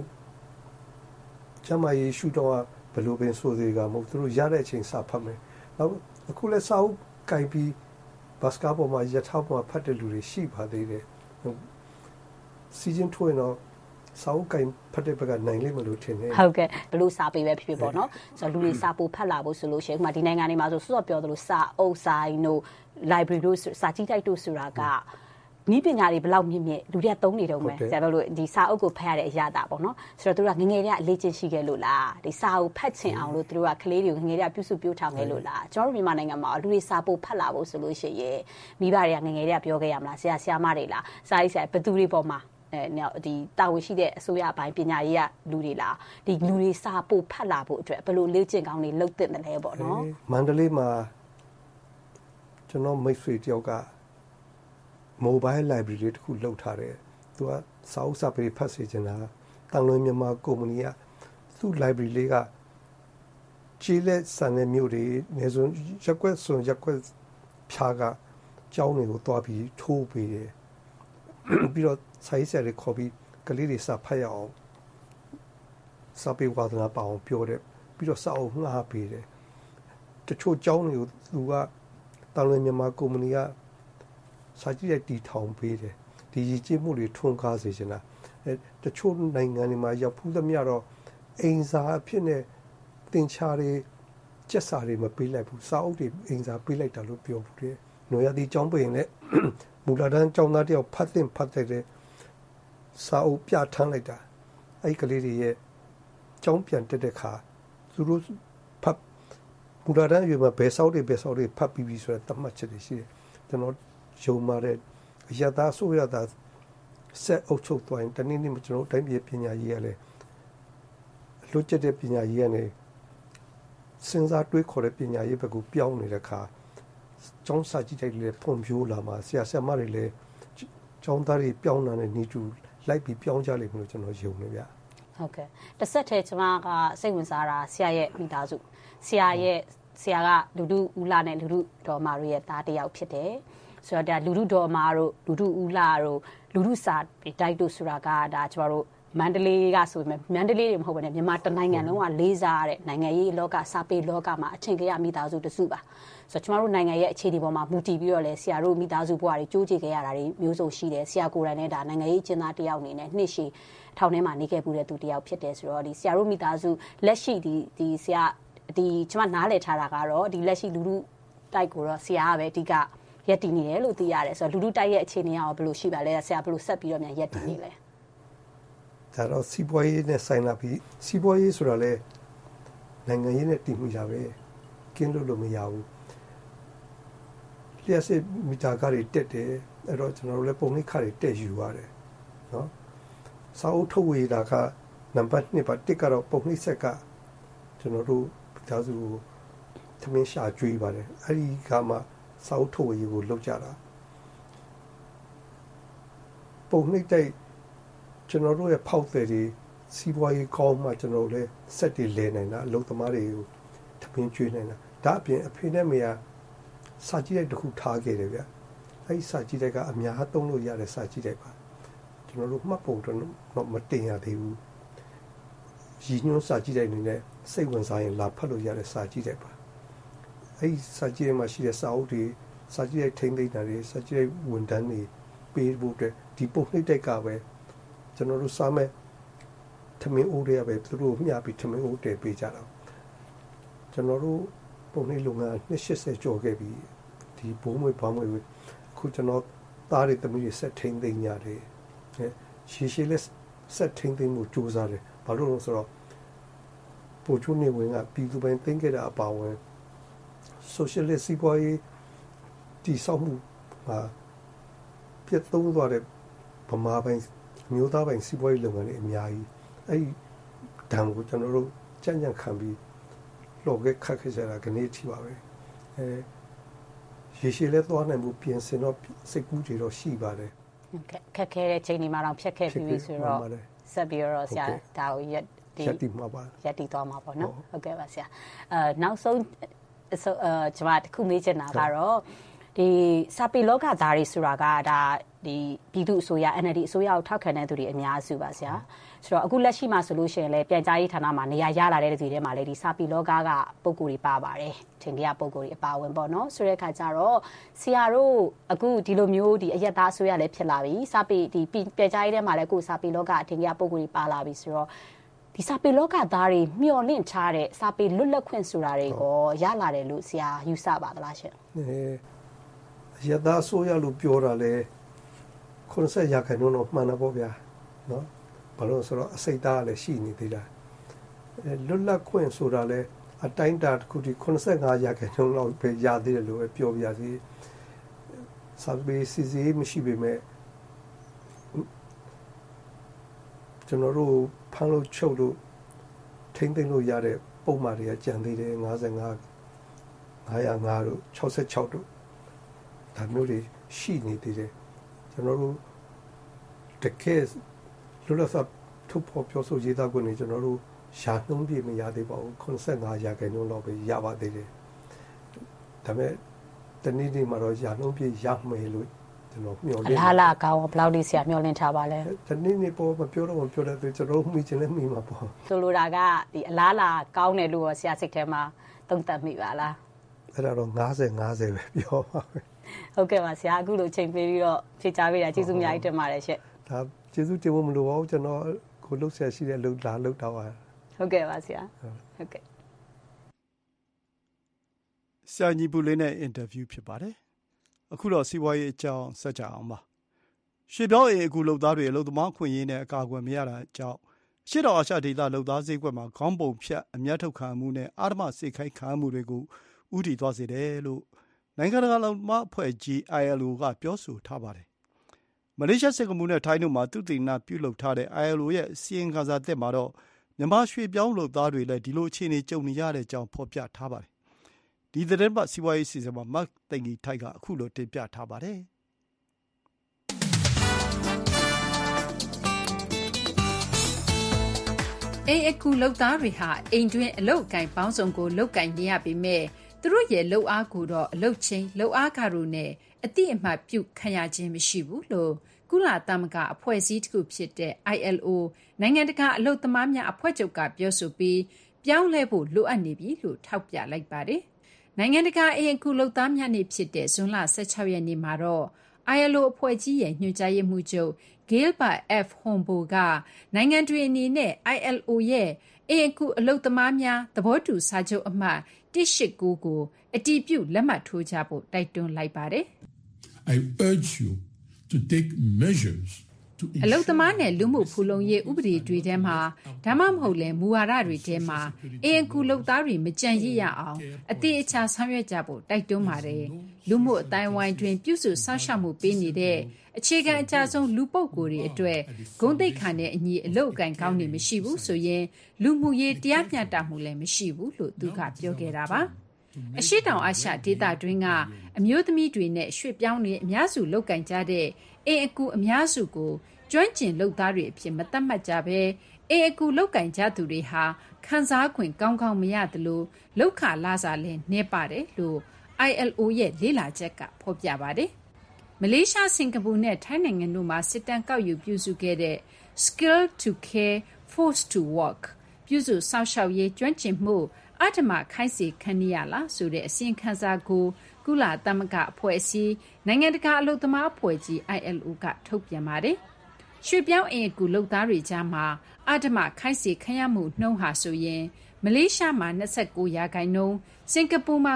ကျမယေရှုတော်ကဘယ်လိုပင်ဆိုသေးကမဟုတ်သူတို့ရတဲ့အချိန်စာဖတ်မယ်နောက်အခုလဲစာအုပ်ကင်ပြီးဘတ်စကားပေါ်မှာရထားပေါ်မှာဖတ်တဲ့လူတွေရှိပါသေးတယ်စီဇန်2တော့စာအုပ်ကင်ဖတ်တဲ့ဘက်ကနိုင်လိမ့်မလို့ထင်တယ်ဟုတ်ကဲ့ဘလို့စာပေပဲဖြစ်ဖြစ်ပေါ့နော်ဆိုတော့လူတွေစာပိုဖတ်လာဖို့ဆိုလို့ရှိရင်ဥပမာဒီနိုင်ငံတွေမှာဆိုစောစောပြောသလိုစာအုပ်ဆိုင်တို့ library တို့စာကြည့်တိုက်တို့ဆိုတာကနီးပညာတွေဘယ်လောက်မြင့်မြင့်လူတွေကသုံးနေတော့မယ်ဆရာပြောလို့ဒီစာအုပ်ကိုဖတ်ရတဲ့အရာတာပေါ့နော်ဆိုတော့သူတို့ကငငယ်တွေကလေ့ကျင့်ရှိခဲ့လို့လားဒီစာအုပ်ဖတ်ချင်အောင်လို့သူတို့ကကလေးတွေကိုငငယ်တွေကပြုစုပြောင်းထောင်ခဲ့လို့လားကျွန်တော်တို့မြန်မာနိုင်ငံမှာလူတွေစာပိုဖတ်လာဖို့ဆိုလို့ရှိရင်မိဘတွေကငငယ်တွေကပြောခဲ့ရမလားဆရာဆရာမတွေလားစာရေးဆရာဘယ်သူတွေပေါ်မှာဒီတာဝန်ရှိတဲ့အစိုးရအပိုင်းပညာရေးကလူတွေလားဒီလူတွေစာပိုဖတ်လာဖို့အတွက်ဘယ်လိုလေ့ကျင့်ကောင်းတွေလုပ်သင့်တယ်လဲပေါ့နော်မန္တလေးမှာကျွန်တော်မိတ်ဆွေတယောက်က mobile library လေးတစ်ခုလုပ်ထားတယ်သူကစာအုပ်စာပေဖတ်စေချင်တာတန်လွင်မြန်မာကုမ္ပဏီကသူ့ library လေးကကြီးလက်စံတဲ့မြို့တွေနေစွန်ရက်ွက်စွန်ရက်ွက်ဖြားကကျောင်းတွေကိုတွားပြီးထိုးပေးတယ်ပြီးတော့စာရေးဆရာတွေခေါ်ပြီးကလေးတွေစာဖတ်ရအောင်စာပေဝါသနာပါအောင်ပြောတယ်ပြီးတော့စာအုပ်ငှားပေးတယ်တချို့ကျောင်းတွေကိုသူကတန်လွင်မြန်မာကုမ္ပဏီကစာကြည့်တဲ့တီထောင်ပေးတယ်ဒီရည်ကြည်မှုတွေထွန်းကားစေချင်တာတချို့နိုင်ငံတွေမှာရောက်ဖူးသမျှတော့အိမ်စာအဖြစ်နဲ့သင်ချာတွေကျက်စာတွေမပေးလိုက်ဘူးစာအုပ်တွေအိမ်စာပေးလိုက်တာလို့ပြောဘူးတယ်။နိုရသည်ကျောင်းပိန်နဲ့မူလာတန်းကျောင်းသားတယောက်ဖတ်တဲ့စာအုပ်ပြထမ်းလိုက်တာအဲ့ကလေးတွေရဲ့ကျောင်းပြန်တက်တဲ့ခါသူတို့ဖတ်မူလာတန်းရွေမှာဘယ်စောက်တွေဖတ်ပြီးဆိုတဲ့သတ်မှတ်ချက်တွေရှိတယ်ကျွန်တော်ယုံမာတဲ့အရသာဆိုရတာဆက်အုပ်ချုပ်သွားရင်တနည်းနည်းကျွန်တော်တိုင်းပြည်ပညာရေးရလဲလွတ်ကျက်တဲ့ပညာရေးကနေစဉ်းစားတွေးခေါ်တဲ့ပညာရေးဘက်ကိုပြောင်းနေတဲ့အခါကျောင်းစာကြည့်တိုက်တွေဖွံ့ဖြိုးလာမှာဆရာဆရာမတွေလည်းကျောင်းသားတွေပြောင်းလာတဲ့နေတူလိုက်ပြီးပြောင်းကြလိမ့်မယ်လို့ကျွန်တော်ယုံနေဗျဟုတ်ကဲ့တစ်ဆက်တည်းကျွန်မကစိတ်ဝင်စားတာဆရာရဲ့မိသားစုဆရာကလူထုဦးလာနဲ့လူထုတော်မာတို့ရဲ့သားတစ်ယောက်ဖြစ်တယ်ဆိုတော့ဒါလူထုတော်မာတို့လူထုဦးလာတို့လူထုစာတိုက်တို့ဆိုတာကဒါကျွန်တော်တို့မန္တလေးကဆိုပေမဲ့မန္တလေးတွေမဟုတ်ဘဲနဲ့မြန်မာတနိုင်ငံလုံးကလေးစားရတဲ့နိုင်ငံရေးလောကစာပေလောကမှာအထင်ကြီးမိသားစုတစုပါဆိုတော့ကျွန်တော်တို့နိုင်ငံရဲ့အခြေအနေပေါ်မှာမူတည်ပြီးတော့လဲဆရာတို့မိသားစုဘဝတွေကြိုးကြည့်ခဲ့ရတာတွေမျိုးစုံရှိတယ်ဆရာကိုယ်တိုင်နဲ့ဒါနိုင်ငံရေးကျင်းသားတယောက်အနေနဲ့နှစ်ရှည်ထောင်ထဲမှာနေခဲ့မှုတဲ့သူတယောက်ဖြစ်တယ်ဆိုတော့ဒီဆရာတို့မိသားစုလက်ရှိဒီဆရာဒီကျွန်မနားလည်ထားတာကတော့ဒီလက်ရှိလူထုတိုက်ကိုတော့ဆရာကပဲအဓိကရက်တည်နေတယ်လို့သိရတယ်ဆိုတော့လူထုတိုက်ရဲ့အခြေအနေကဘယ်လိုရှိပါလဲဆရာဘယ်လိုဆက်ပြီးတော့မြန်ရက်တည်နေလဲဒါတော့စီးပွားရေးနဲ့ဆိုင်လာပြီးစီးပွားရေးဆိုတာလဲနိုင်ငံရေးနဲ့တည်မှုကြပဲကင်းလို့မရဘူးလျှက်စစ်မီတာကားတွေတက်တယ်အဲ့တော့ကျွန်တော်တို့လည်းပုံနှိပ်ခါတွေတက်ယူရတယ်နော်စာအုပ်ထုတ်ဝေတာကနံပါတ်1ပါ1ကတော့ပုံနှိပ်ဆက်ကကျွန်တော်တို့သားစုကိုသမင်းရှာကျွေးပါတယ်အဲ့ဒီကမှစောက်ထုတ်ရေးကိုလုပ်ကြတာပုံနှိမ့်တိုက်ကျွန်တော်တို့ရဲ့ဖောက်တယ်တွေစီးပွားရေးကောင်းမှကျွန်တော်လည်းစက်တွေလဲနိုင်တာအလုပ်သမားတွေကိုသမင်းကျွေးနိုင်တာဒါအပြင်အဖေနဲ့မေကစာကြည့်တဲ့တစ်ခုထားခဲ့တယ်ဗျအဲ့ဒီစာကြည့်တဲ့ကအများသုံးလို့ရတဲ့စာကြည့်တဲ့ပါကျွန်တော်တို့မှတ်ပုံတော့မတင်ရသေးဘူးရည်ညွှန်းစာကြည့်တဲ့အနေနဲ့စိတ်ဝင်စားရင်လာဖတ်လို့ရတဲ့စာကြည့်တဲ့ပါအဲ့ဒီစာကြည့်မှာရှိတဲ့စာအုပ်တွေစာကြည့်တဲ့ထိန်းသိမ်းတာတွေစာကြည့်တဲ့ဝန်ထမ်းတွေပေးဖို့အတွက်ဒီပုံနှိမ့်တိုက်ကပဲကျွန်တော်တို့စားမဲ့ထမင်းအိုးတွေကပဲသူတို့မျှပြီးထမင်းအိုးတည်ပေးကြတာကျွန်တော်တို့ပုံနှိမ့်လုပ်ငန်း280ကျော်ခဲ့ပြီဒီဘိုးမွေဘာမွေအခုကျွန်တော်သားတွေသမီးတွေဆက်ထိန်းသိမ်းကြတယ်ရှေးလက်ဆက်ထိန်းသိမ်းမှုစူးစမ်းတယ်ဘာလို့လဲဆိုတော့ပို့ချုံနေဝင်ကပြည်သူပိုင်းသိမ်းခဲ့တာအပါဝင် socialist စီးပွားရေးတည်ဆောက်မှုပြတ်သုံးသွားတဲ့ဗမာပိုင်းမျိုးသားပိုင်းစီးပွားရေးလုပ်ငန်းတွေအများကြီးအဲ့ဒီဒဏ်ကိုကျွန်တော်တို့ကြံ့ကြံ့ခံပြီးလောကခက်ခဲကြတာကနေထိပါပဲရေရှည်လဲသွားနိုင်မှုပြင်ဆင်တော့စိတ်ကူးတွေတော့ရှိပါတယ်ခက်ခဲတဲ့ချိန်ဒီမှာတော့ဖြတ်ခဲ့ပြီးဆိုတော့ဆက်ပြီးတော့ဆရာဒါကိုရက်တီမှာပါရက်တီသွားမှာပေါ့နော်ဟုတ်ကဲ့ပါဆရာနောက်ဆုံးကျွန်မတခုမေးချင်တာကတော့ဒီစာပေလောကသားတွေဆိုတာကဒါဒီပြည်သူအစိုးရ NLD အစိုးရကိုထောက်ခံတဲ့သူတွေအများစုပါဆရာဆိုတော့အခုလက်ရှိမှာဆိုလို့ရှိရင်လည်းပြန်ကြားရေးဌာနမှာနေရာရလာတဲ့သူတွေထဲမှာလည်းဒီစာပေလောကကပုံကိုယ်တွေပါပါတယ်ထင်ကြရပုံကိုယ်တွေအပါဝင်ပေါ့နော်ဆိုတဲ့အခါကျတော့ဆရာတို့အခုဒီလိုမျိုးဒီအယက်သားအစိုးရလည်းဖြစ်လာပြီစာပေဒီပြန်ကြားရေးထဲမှာလည်းကိုစာပေလောကအထင်ကြရပုံကိုယ်တွေပါလာပြီဆိုတော့ဒီစာပေလောကသားတွေမျှော်လင့်ထားတဲ့စာပေလွတ်လပ်ခွင့်ဆိုတာတွေကိုရလာတယ်လို့ဆရာယူဆပါသလားရှင်ရသားဆိုရလို့ပြောတာလေ90ရာခိုင်နှုန်းတော့မှန်တာပေါ့ဗျာနော်ဘာလို့ဆိုတော့အစိတ်သားလည်းရှိနေသေးတာလွတ်လပ်ခွင့်ဆိုတာလေအတိုင်းတာတစ်ခုဒီ85ရာခိုင်နှုန်းလောက်ပဲရသေးတယ်လို့ပြောပြရစီစာပေစီစီမရှိပေမဲ့ကျွန်တော်တို့ဖမ်းလို့ချုပ်လို့ထိမ့်သိမ်းလို့ရတဲ့ပုံမှန်တွေကကြံသေးတယ်55 505တို့66တို့ဒါမျိုးတွေရှိနေသေးတယ်ကျွန်တော်တို့တကယ်လွတ်လပ်စွာထုတ်ဖော်ပြောဆိုရေးသားခွင့်တွေကျွန်တော်တို့ရှာနှုံးပြမရသေးပါဘူး85ရာခိုင်နှုန်းလောက်ပဲရပါသေးတယ်ဒါပေမဲ့တနေ့နေ့မှာတော့ရှာနှုံးပြရမယ်လို့ကျွန်တော်မျှော်လင့်လားလားကောင်းဘယ်လောက်ဒီဆရာမျှော်လင့်ထားပါလဲတနေ့နေ့ပေါ်မပြောတော့ပြောတဲ့ကျွန်တော်မှီချင်လဲမှီမှာပေါ့ဆိုလိုတာကဒီအလားလားကောင်းတယ်လို့ဆရာစိတ်ထဲမှာသုံးသပ်မိပါလားအဲ့ဒါတော့50ပဲပြောပါမယ်ဟုတ်ကဲ့ပါဆရာအခုလိုချိန်ပေးပြီးတော့ဖြေချပေးတာကျေးဇူးအများကြီးတင်ပါတယ်ရှင့်ဒါကျေးဇူးတင်ဖို့မလိုပါဘူးကျွန်တော်ကိုလှုပ်ရှားရှိတဲ့လှုပ်တော့ပါဟုတ်ကဲ့ပါဆရာဟုတ်ကဲ့ဆရာညီပူလေးနဲ့အင်တာဗျူးဖြစ်ပါတယ်အခုတော့စီးပွားရေးအကြောင်းဆက်ကြအောင်ပါရွှေပြောင်းအိမ်အခုလုပ်သားတွေအလုပ်သမားခွင့်ရင်းနဲ့အကာအကွယ်မရတာကြောင့်ရှစ်တော်အာရှဒေသလုပ်သားဈေးကွက်မှာခေါင်းပုံဖြတ်အမြတ်ထုတ်ခံမှုနဲ့အာဓမစေခိုင်းခံမှုတွေကိုဥတီသွားစေတယ်လို့နိုင်ငံတကာလုံမအဖွဲ့ကြီး ILO ကပြောဆိုထားပါတယ်မလေးရှားစင်ကာပူနဲ့ထိုင်းတို့မှာသုတေသနပြုလုပ်ထားတဲ့ ILO ရဲ့စီရင်ခံစာသစ်မှာတော့မြန်မာရွှေပြောင်းလုပ်သားတွေလည်းဒီလိုအခြေအနေကြုံနေရတဲ့အကြောင်းဖော်ပြထားပါတယ်ဒီသတင်းပတ်စီးပွားရေးစီစဉ်မှာမတ်သိင်္ဂီထိုက်ကအခုလိုတင်ပြထားပါတယ်အိမ်အကူလုပ်သားတွေဟာအိမ်တွင်းအလုပ်အကိုင်ပေါင်းစုံကိုလုပ်ကိုင်နေရပေမဲ့သူတို့ရဲ့လုပ်အားကိုတော့အလုပ်ချင်းလုပ်အားကတို့နဲ့အတိအမှတ်ပြုခံရခြင်းမရှိဘူးလို့ကုလသမဂ္ဂအဖွဲ့အစည်းတစ်ခုဖြစ်တဲ့ ILO နိုင်ငံတကာအလုပ်သမားများအဖွဲ့ချုပ်ကပြောဆိုပြီးပြောင်းလဲဖို့လိုအပ်နေပြီလို့ထောက်ပြလိုက်ပါတယ်။နိုင်ငံတကာအိမ်အကူလုပ်သားများနေ့ဖြစ်တဲ့ဇွန်လ16ရက်နေ့မှာတော့ ILO အဖွဲ့ကြီးရဲ့ညွှန်ကြားရေးမှူးချုပ် Gilbert F. Humbo ကနိုင်ငံတွေအနေနဲ့ ILO ရဲ့အိမ်အကူအလုပ်သမားများသဘောတူစာချုပ်အမှတ်189ကိုအတည်ပြုလက်မှတ်ထိုးကြဖို့တိုက်တွန်းလိုက်ပါတယ်။ I urge you to take measures အလုသမားနဲ့လူမှုဖူလုံရေးဥပဒေတွေထဲမှာဒါမှမဟုတ်လဲမူဝါဒတွေထဲမှာအင်ကူလုပ်သားတွေမကြံရစ်ရအောင်အသေးအချာဆောင်ရွက်ကြဖို့တိုက်တွန်းပါတယ်လူမှုအတိုင်းဝိုင်းတွင်ပြုစုစောင့်ရှောက်မှုပေးနေတဲ့အခြေခံအကြဆုံးလူပုဂ္ဂိုလ်တွေအတွက်ဂုဏ်သိက္ခာနဲ့အညီအလုပ်အကန့်ကောင်းနေမရှိဘူးဆိုရင်လူမှုရေးတရားမျှတမှုလည်းမရှိဘူးလို့သူကပြောခဲ့တာပါအရှိတောင်အာရှဒေသတွင်းကအမျိုးသမီးတွေနဲ့ရွှေ့ပြောင်းတွေအများစုလုပ်ကင်ကြတဲ့အင်အကူအများစုကိုကျွမ်းကျင်လုပ်သားတွေအဖြစ်မသတ်မှတ်ကြဘဲအင်အကူလုပ်ကင်ကြသူတွေဟာခံစားခွင့်ကောင်းကောင်းမရသလိုလောက်ခလာစားလည်းနှဲပါတယ်လို့ ILO ရဲ့လေ့လာချက်ကဖော်ပြပါတယ်မလေးရှားစင်ကာပူနဲ့ထိုင်းနိုင်ငံတို့မှာစစ်တမ်းကောက်ယူပြုစုခဲ့တဲ့ Skill to Care Force to Work ပြုစုစောင့်ရှောက်ရေးကျွမ်းကျင်မှုအဓမ္မခိုင်းစေခံရလားဆိုတဲ့အစီရင်ခံစာကိုကုလသမဂ္ဂအဖွဲ့အစည်းနိုင်ငံတကာအလုပ်သမားအဖွဲ့ကြီး ILO ကထုတ်ပြန်ပါတယ်ရွှေပြောင်းအင်ကူလုပ်သားတွေကြားမှာအဓမ္မခိုင်းစေခံရမှုနှုန်းဟာဆိုရင်မလေးရှားမှာ29%စင်ကာပူမှာ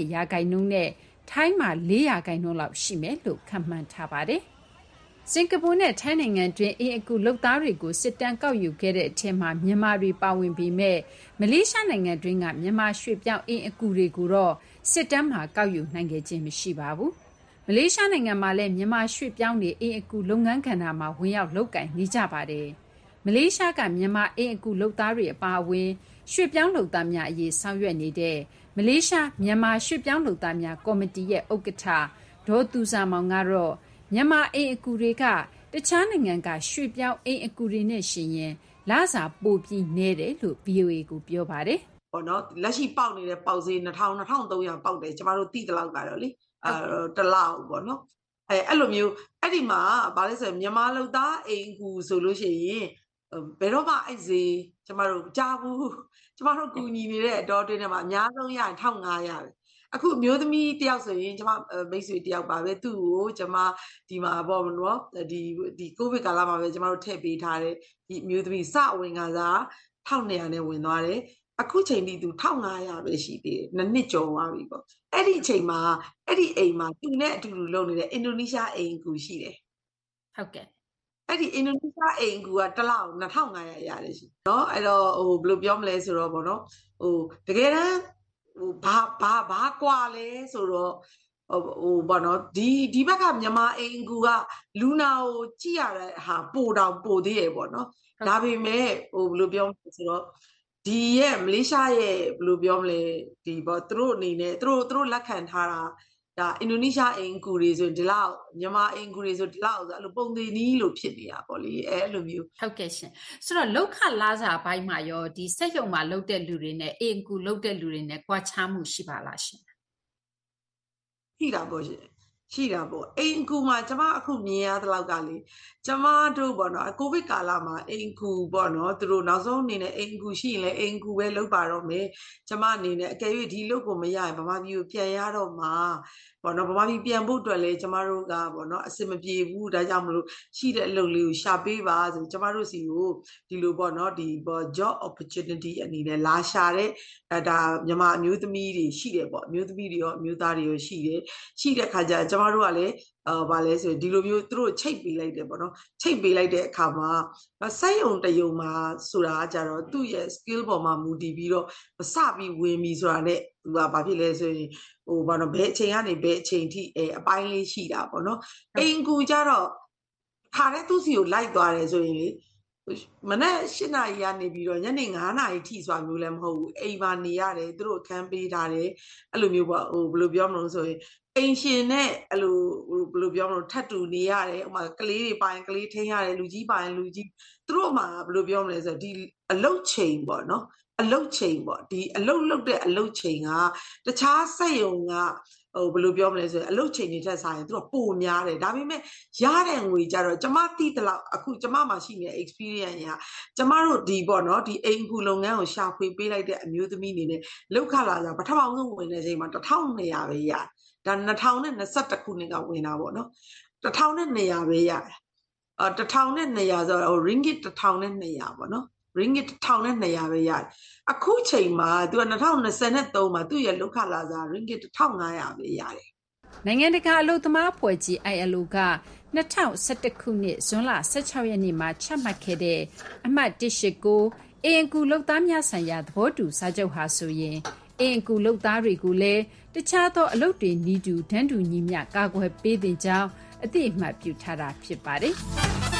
9%နဲ့ထိုင်းမှာ4%လောက်ရှိမယ်လို့ခန့်မှန်းထားပါတယ်စင်ကာပူနဲ့ထိုင်းနိုင်ငံတွင်အင်အကူလုပ်သားတွေကိုစစ်တမ်းကောက်ယူခဲ့တဲ့အထက်မှာမြန်မာတွေပါဝင်ပြီးမဲ့မလေးရှားနိုင်ငံတွင်းကမြန်မာရွှေပြောင်းအင်အကူတွေကိုတော့စစ်တမ်းမှာကောက်ယူနိုင်ခဲ့ခြင်းမရှိပါဘူးမလေးရှားနိုင်ငံမှာလည်းမြန်မာရွှေပြောင်းတွေအင်အကူလုပ်ငန်းကဏ္ဍမှာဝင်ရောက်လုပ်ကိုင်နေကြပါတယ်မလေးရှားကမြန်မာအင်အကူလုပ်သားတွေအပါအဝင်ရွှေပြောင်းလုပ်သားများအရေးဆောင်ရွက်နေတဲ့မလေးရှားမြန်မာရွှေပြောင်းလုပ်သားများကော်မတီရဲ့ဥက္ကဋ္ဌဒေါ်သူဇာမောင်ကတော့မြန်မာအင်အကူတွေကတခြားနိုင်ငံကရွှေပြောင်းအင်အကူတွေနဲ့ရှင်ရင်လစာပိုပြီးနည်းတယ်လို့ VOA ကိုပြောပါတယ်။ပေါ့နော်လက်ရှိပေါက်နေတဲ့ပေါက်ဈေး2300ပေါက်တယ်ကျမတို့သိတဲ့လောက်ကတော့လေတလောက်ပေါ့နော်အဲ့လိုမျိုးအဲ့ဒီမှာဗာလဲဆိုမြန်မာလုပ်သားအင်အကူဆိုလို့ရှိရင်ဘယ်တော့မှအဲ့ဈေးကျမတို့ကြားဘူးကျမတို့ကူညီနေတဲ့အတော်တွင်းထဲမှာအများဆုံးရရင်1500ပဲအခုအမျိုးသမီးတယောက်ဆိုရင်ကျမမိတ်ဆွေတယောက်ပါပဲသူ့ကိုကျမဒီမှာပေါ့နော်ဒီကိုဗစ်ကာလမှာပဲကျမတို့ထည့်ပေးထားတဲ့ဒီအမျိုးသမီးစဝင်ကစား1200နဲ့ဝင်သွားတယ်အခုချိန်ထိသူ1500ပဲရှိသေးတယ်နှစ်ကျော်သွားပြီပေါ့အဲ့ဒီအချိန်မှာအဲ့ဒီအိမ်မှာသူနဲ့အတူတူလုပ်နေတဲ့အင်ဒိုနီးရှားအိမ်ကူရှိတယ်ဟုတ်ကဲ့အဲ့ဒီအင်ဒိုနီးရှားအိမ်ကူကတစ်လောက်2500ရတယ်ရှိเนาะအဲ့တော့ဘယ်လိုပြောမလဲဆိုတော့ဗောနော်တကယ်တမ်းဘာကွာလဲဆိုတော့ဘောနော်ဒီဘက်ကမြန်မာအိမ်ကူကလူနာကိုကြည့်ရတဲ့ဟာပိုသေးရပေါ့နော်ဒါပေမဲ့ဘယ်လိုပြောမလဲဆိုတော့ဒီရဲ့မလေးရှားရဲ့ဘယ်လိုပြောမလဲဒီဘောသူတို့အနေနဲ့သူတို့လက်ခံထားတာဒါအင်ဒိုနီးရှားအိမ်ကူတွေဆိုဒီလောက်မြန်မာအိမ်ကူတွေဆိုဒီလောက်ဆိုအဲ့လိုပုံသေးနီးလို့ဖြစ်နေတာပေါ့လေအဲ့လိုမျိုးဟုတ်ကဲ့ရှင်ဆိုတော့လောက်ခလာစာဘိုင်းမှာရောဒီစက်ရုံမှာလုပ်တဲ့လူတွေနဲ့အိမ်ကူလုပ်တဲ့လူတွေနဲ့ကွာခြားမှုရှိပါလားရှင်ရှိတာပေါ့ရှင်ရှိတာပေါ့အိမ်ကူမှာကျမအခုမြင်ရတဲ့လောက်ကလေကျမတို့ပေါ့နော်ကိုဗစ်ကာလမှာအိမ်ကူပေါ့နော်သူတို့နောက်ဆုံးအနေနဲ့အိမ်ကူရှိရင်လည်းအိမ်ကူပဲလုပ်ပါတော့မယ်ကျမအနေနဲ့အကယ်၍ဒီလုပ်ကိုမရရင်ဗမာပြည်ကိုပြန်ရတော့မှာပေါ့နော်ဗမာပြည်ပြန်ဖို့အတွက်လည်းကျမတို့ကပေါ့နော်အဆင်မပြေဘူးဒါကြောင့်မလို့ရှိတဲ့အလုပ်လေးကိုရှာပေးပါဆိုကျမတို့စီကိုဒီလိုပေါ့နော်ဒီ job opportunity အနေနဲ့လာရှာတဲ့ဒါမြန်မာအမျိုးသမီးတွေရှိတယ်ပေါ့အမျိုးသမီးတွေရောအမျိုးသားတွေရောရှိတဲ့ခါကျကျမတို့ကလည်းဗာလဲဆိုဒီလိုမျိုးသူတို့ချိတ်ပေးလိုက်တယ်ပေါ့နော်ချိတ်ပေးလိုက်တဲ့အခါမှာစိုက်ုံတယုံမှာဆိုတာကြတော့သူ့ရဲ့ skill ပေါ်မှာမူတည်ပြီးတော့စပြီးဝင်ပြီဆိုတာနဲ့သူကဘာဖြစ်လဲဆိုရင်ဘာလို့ဘယ်အချိန်ကနေဘယ်အချိန်ထိအပိုင်းလေးရှိတာပေါ့နော်အိမ်ကူကြတော့ခါတဲ့သူ့စီကိုလိုက်သွားတယ်ဆိုရင်လေမနေ့8နာရီကနေပြီးတော့ညနေ9နာရီထိဆိုတာမျိုးလည်းမဟုတ်ဘူးအိမ်မှာနေရတယ်သူတို့အခန်းပေးထားတယ်အဲ့လိုမျိုးပေါ့ဘယ်လိုပြောမလို့ဆိုရင်အိမ်ရှင်နဲ့အဲ့လိုဘယ်လိုပြောမလို့ထပ်တူနေရတယ်ဥပမာကလေးတွေပိုင်းကလေးထိန်းရတယ်လူကြီးပိုင်းလူကြီးသူတို့မှာဘယ်လိုပြောမလဲဆိုတော့ဒီအလုတ်ချိန်ပေါ့နော်အလုတ်ချိန်ပေါ့ဒီအလုတ်လုပ်တဲ့အလုတ်ချိန်ကတခြားစက်ရုံကဘယ်လိုပြောမလဲဆိုရင်အလုတ်ချိန်တွေထက်ဆိုင်သူကပိုများတယ်ဒါပေမဲ့ရတဲ့ငွေကြတော့ကျမသိတဲ့လောက်အခုကျမမှာရှိနေတဲ့ experience ကကျမတို့ဒီပေါ့နော်ဒီအိမ်ကူလုပ်ငန်းကိုရှာဖွေပေးလိုက်တဲ့အမျိုးသမီးအနေနဲ့လောက်ခလာကြပထမဆုံးဝင်တဲ့အချိန်မှာ1200ပဲရတယ်ဒါ2021ခုနှစ်ကဝင်တာပေါ့နော်1200ပဲရတယ်1200ဆိုတော့ ringgit 1200ပေါ့နော် ringgit 1200ပဲရတယ်အခုချိန်မှာသူက2023မှာသူ့ရဲ့လောက်ခလာစား ringgit 1500ပဲရတယ်နိုင်ငံတကာအလုပ်သမားအဖွဲ့ကြီး ILO က2011ခုနှစ်ဇွန်လ16ရက်နေ့မှာချမှတ်ခဲ့တဲ့အမှတ်189အိမ်အကူလုပ်သားများဆိုင်ရာသဘောတူစာချုပ်ဟာဆိုရင်အိမ်အကူလုပ်သားတွေကိုလည်းတခြားသောအလုပ်တွေနည်းတူတန်းတူညီမျှကာကွယ်ပေးသင့်ကြောင်းအသိအမှတ်ပြုထားတာဖြစ်ပါတယ်။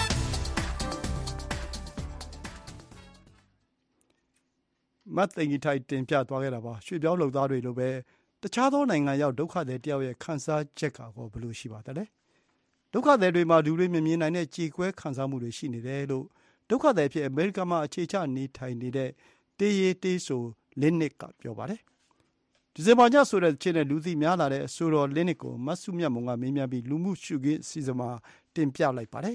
မတ်သိင်္ဂီထိုက်တင်ပြသွားခဲ့တာပါရွှေပြောင်းလုပ်သားတွေလိုပဲတခြားသောနိုင်ငံရောက်ဒုက္ခသည်တယောက်ရဲ့ခံစားချက်ကဘယ်လိုရှိပါသလဲဒုက္ခသည်တွေမှာလူတွေမမြင်နိုင်တဲ့ကြေကွဲခံစားမှုတွေရှိနေတယ်လို့ဒုက္ခသည်ဖြစ်အမေရိကန်မှာအခြေချနေထိုင်နေတဲ့တေးရီတေးဆိုလင်းနစ်ကပြောပါတယ်ဒီဇင်ဘာညဆိုတဲ့ချင်းနဲ့လူသိများလာတဲ့အဆိုတော်လင်းနစ်ကိုမတ်စုမြတ်မုံကမေးမြန်းပြီးလူမှုရှုခင်းအစီအစဉ်မှာတင်ပြလိုက်ပါတယ်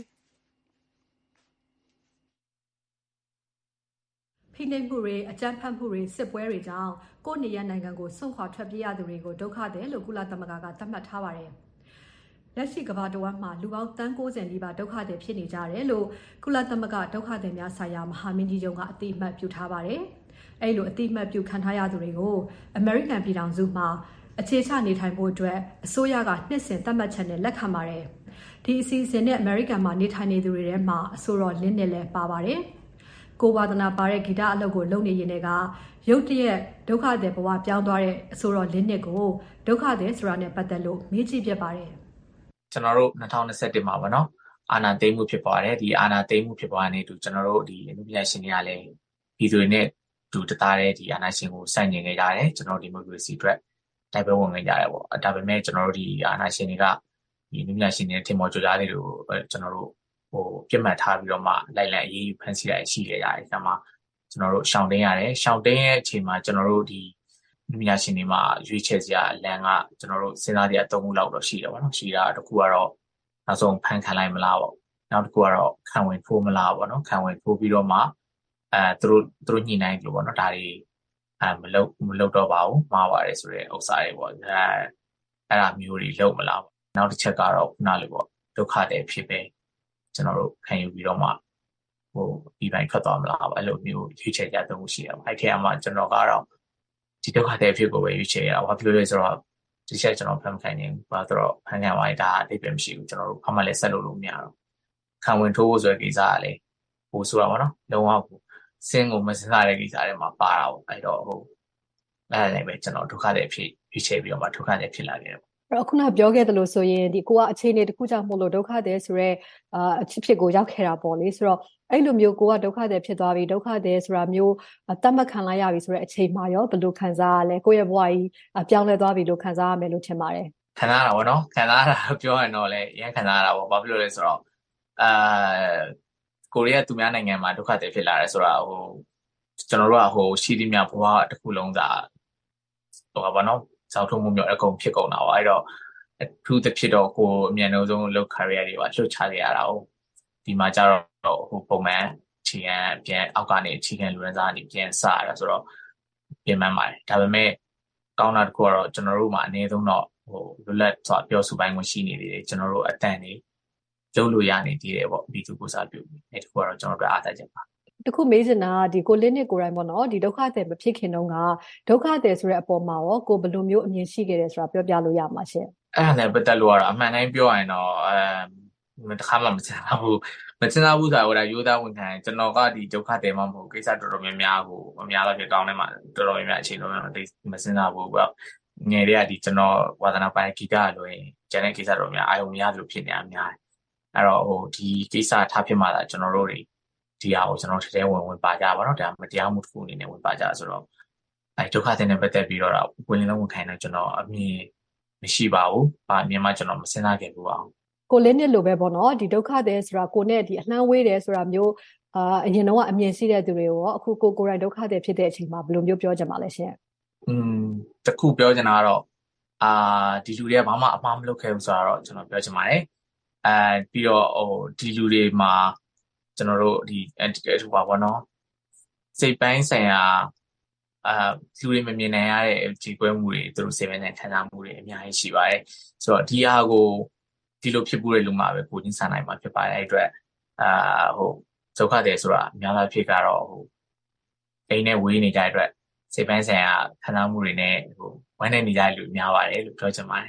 ဖိနှိပ်မှုတွေအကြမ်းဖက်မှုတွေစစ်ပွဲတွေကြောင့်ကိုယ့်နေရနိုင်ငံကိုစွန့်ခွာထွက်ပြေးရသူတွေကိုဒုက္ခသည်လို့ကုလသမဂ္ဂကသတ်မှတ်ထားပါတယ်။လက်ရှိကမ္ဘာတစ်ဝန်းမှာလူပေါင်း30နီးပါးဒုက္ခသည်ဖြစ်နေကြတယ်လို့ကုလသမဂ္ဂဒုက္ခသည်များဆိုင်ရာမဟာမင်းကြီးချုပ်ကအသိအမှတ်ပြုထားပါတယ်။အဲ့လိုအသိအမှတ်ပြုခံထားရသူတွေကိုအမေရိကန်ပြည်ထောင်စုမှာအခြေချနေထိုင်ဖို့အတွက်အစိုးရကနှစ်စဉ်သတ်မှတ်ချက်နဲ့လက်ခံပါတယ်။ဒီအစီအစဉ်နဲ့အမေရိကန်မှာနေထိုင်နေသူတွေထဲမှာအဆိုတော်လင်းနဲ့လည်းပါပါတယ်။ကိုဝါဒနာပါတဲ့ဂီတအလုပ်ကိုလုပ်နေရင်လည်းရုတ်တရက်ဒုက္ခသည်ဘဝပြောင်းသွားတဲ့အဆိုတော်လင်းနစ်ကိုဒုက္ခသည်ဆိုတာနဲ့ပတ်သက်လို့မေးကြည့်ပြပါတယ်ကျွန်တော်တို့2021မှာပေါ့နော်အာဏာသိမ်းမှုဖြစ်ပွားတယ်ဒီအာဏာသိမ်းမှုဖြစ်ပွားနေတူကျွန်တော်တို့ဒီအမှုပညာရှင်တွေကလည်းပြည်သူတွေနဲ့တူတသားတဲ့ဒီအာဏာရှင်ကိုစိုက်နေကြရတယ်ကျွန်တော်ဒီမိုကရေစီအတွက်တိုက်ပွဲဝင်နေကြတယ်ပေါ့ဒါပေမဲ့ကျွန်တော်တို့ဒီအာဏာရှင်တွေကဒီအမှုပညာရှင်တွေထင်ပေါ်ကြကြလေးတွေကိုကျွန်တော်တို့ပြတ်မှတ်ထားပြီးတော့မှလိုက်လံအေးအေးဖန်ဆီးရရှိခဲ့ရတယ်ဒါမှကျွန်တော်တို့ရှောင်တင်းရတယ်ရှောင်တင်းရဲ့အချိန်မှာကျွန်တော်တို့ဒီပညာရှင်တွေမှာရွေးချယ်စရာအလံကကျွန်တော်တို့စဉ်းစားကြ3ခုလောက်တော့ရှိတယ်ပေါ့နော်ရှိတာတစ်ခုကတော့နောက်ဆုံးဖန်ခံလိုက်မလားပေါ့နောက်တစ်ခုကတော့ခံဝင်ထိုးမလားပေါ့နော်ခံဝင်ထိုးပြီးတော့မှသူတို့ညှိနှိုင်းလို့ပေါ့နော်ဒါတွေမလုပ်တော့ပါဘူးမှားပါတယ်ဆိုတဲ့ဥစ္စာတွေပေါ့အဲ့ဒါမျိုးတွေလုပ်မလားပေါ့နောက်တစ်ချက်ကတော့ခုနလိုပေါ့ဒုက္ခတွေဖြစ်ပဲကျွန်တော်တို့ခံယူပြီးတော့မှဒီပိုင်းထွက်သွားမလားပေါ့အဲ့လိုမျိုးရွေးချယ်ကြသုံးရှိတယ်အဲ့ထဲမှာကျွန်တော်ကတော့ဒီဒုက္ခတွေဖြစ်ကိုပဲရွေးချယ်ရတာဘာဖြစ်လို့လဲဆိုတော့ဒီချက်ကျွန်တော်ဖန်ခိုင်းနေဘာတော့ဖန်ခံသွားရင်ဒါအတိတ်ပဲမရှိဘူးကျွန်တော်တို့အမှလည်းဆက်လုပ်လို့မရတော့ခံဝင်ထိုးဖို့ဆိုတဲ့ကိစ္စကလည်းဟိုဆိုရပါတော့လုံးဝစင်းကိုမစစားတဲ့ကိစ္စတွေမှာပါတာပေါ့အဲ့တော့အဲ့ဒါလည်းပဲကျွန်တော်ဒုက္ခတွေဖြစ်ရွေးချယ်ပြီးတော့မှဒုက္ခတွေဖြစ်လာခဲ့တယ်အဲ့ခုနပြောခဲ့တယ်လို့ဆိုရင်ဒီကိုကအခြေအနေတစ်ခုကြောင့်မို့လို့ဒုက္ခသည်ဆိုရဲအဖြစ်ကိုရောက်ခဲ့တာပေါ့လေဆိုတော့အဲ့လိုမျိုးကိုကဒုက္ခသည်ဖြစ်သွားပြီဒုက္ခသည်ဆိုတာမျိုးတတ်မှတ်ခံလိုက်ရပြီဆိုတဲ့အချိန်မှာရောဘယ်လိုခံစားရလဲကိုယ့်ရဲ့ဘဝကြီးပြောင်းလဲသွားပြီလို့ခံစားရမယ်လို့ထင်ပါတယ်ခံစားရတာပေါ့နော်ခံစားရတာပြောရင်တော့လေအရင်ခံစားရတာပေါ့ဘာဖြစ်လို့လဲဆိုတော့ကိုရီးယားသူများနိုင်ငံမှာဒုက္ခသည်ဖြစ်လာတယ်ဆိုတာကျွန်တော်တို့ကရှိသမျှဘဝတစ်ခုလုံးသာဘာနော်စောက်ထုံမှုမျိုးအကုန်ဖြစ်ကုန်တာပေါ့အဲ့တော့အထူးသဖြင့်တော့ကိုအမြန်ဆုံးလုပ် career တွေပါလှုပ်ချခဲ့ရတာ哦ဒီမှာကျတော့ပုံမှန်ခြေခံပြန်အောက်ကနေခြေခံလူရင်းစားကနေပြန်စရတာဆိုတော့ပြင်မှန်းပါတယ်ဒါပေမဲ့ကောင်းတာတစ်ခုကတော့ကျွန်တော်တို့မှာအနည်းဆုံးတော့လွတ်လပ်စွာပြောဆိုပိုင်းဝင်ရှိနေတယ်ကျွန်တော်တို့အတန်နေလုပ်လို့ရနေသေးတယ်ပေါ့ပြည်သူကိုစားပြုအဲ့ဒီကတော့ကျွန်တော်တို့အားသာချက်ပါတခုမေးချင်တာဒီကိုလင်းနစ်ကိုယ်တိုင်ပေါ့နော်ဒီဒုက္ခသည်မဖြစ်ခင်တုန်းကဒုက္ခသည်ဆိုတဲ့အပေါ်မှာရောကိုဘယ်လိုမျိုးအမြင်ရှိခဲ့တယ်ဆိုတာပြောပြလို့ရမှာရှင်အဲ့ဒါလည်းပတ်သက်လို့ကတော့အမှန်တိုင်းပြောရရင်တော့တခါမှမစဉ်းစားဘူးဆိုတာကရိုးသားဝန်ခံကျွန်တော်ကဒီဒုက္ခသည်မှမဟုတ်ကိစ္စတော်တော်များများကိုအများလောက်ဖြစ်ကောင်းနေမှာတော်တော်များများအချိန်လုံးမစဉ်းစားဘူးပေါ့ငယ်တဲ့ကဒီကျွန်တော်ဝါသနာပိုင်းဂီတလို့ရင်ကျန်တဲ့ကိစ္စတော်များအာရုံမရလို့ဖြစ်နေအများအဲ့တော့ဒီကိစ္စထားဖြစ်မှသာကျွန်တော်တို့တွေဒီဟာကိုကျွန်တော်ထဲဝင်ပါကြပါတော့ဒါမတရားမှုတစ်ခုအနေနဲ့ဝင်ပါကြဆိုတော့အဲဒုက္ခတဲ့နဲ့ပတ်သက်ပြီးတော့ဝင်လုံးဝင်ခိုင်းတော့ကျွန်တော်အမြင်မရှိပါဘူး။အမြင်မှကျွန်တော်မစဉ်းစားခဲ့ဘူးအောင်။ကိုလင်းနစ်လိုပဲပေါ့နော်ဒီဒုက္ခတဲ့ဆိုတာကိုနဲ့ဒီအနှမ်းဝေးတယ်ဆိုတာမျိုးအရင်တော့အမြင်ရှိတဲ့သူတွေကိုရောအခုကိုယ်တိုင်ဒုက္ခတဲ့ဖြစ်တဲ့အချိန်မှာဘယ်လိုမျိုးပြောချင်ပါလဲရှင်။တခုပြောချင်တာကတော့ဒီလူတွေကဘာမှအမှားမလုပ်ခဲ့ဘူးဆိုတော့ကျွန်တော်ပြောချင်ပါတယ်။ပြီးတော့ဒီလူတွေမှာကျွန်တော်တို့ဒီဟိုပါဘောနော်စိတ်ပိုင်းဆိုင်ရာလူတွေမမြင်နိုင်ရတဲ့ခြေကွဲမှုတွေသူတို့စိတ်ပိုင်းဆိုင်ခံစားမှုတွေအများကြီးရှိပါတယ်ဆိုတော့ဒီဟာကိုဒီလိုဖြစ်ပူးတဲ့လူမှာပဲကိုချင်းဆန်နိုင်မှာဖြစ်ပါတယ်အဲ့အတွက်ဒုက္ခတယ်ဆိုတာအများအားဖြင့်ကတော့အိမ်နဲ့ဝေးနေကြတဲ့အတွက်စိတ်ပိုင်းဆိုင်ရာခံစားမှုတွေနဲ့ဝမ်းနေနေကြတဲ့လူများပါတယ်လို့ပြောချင်ပါတယ်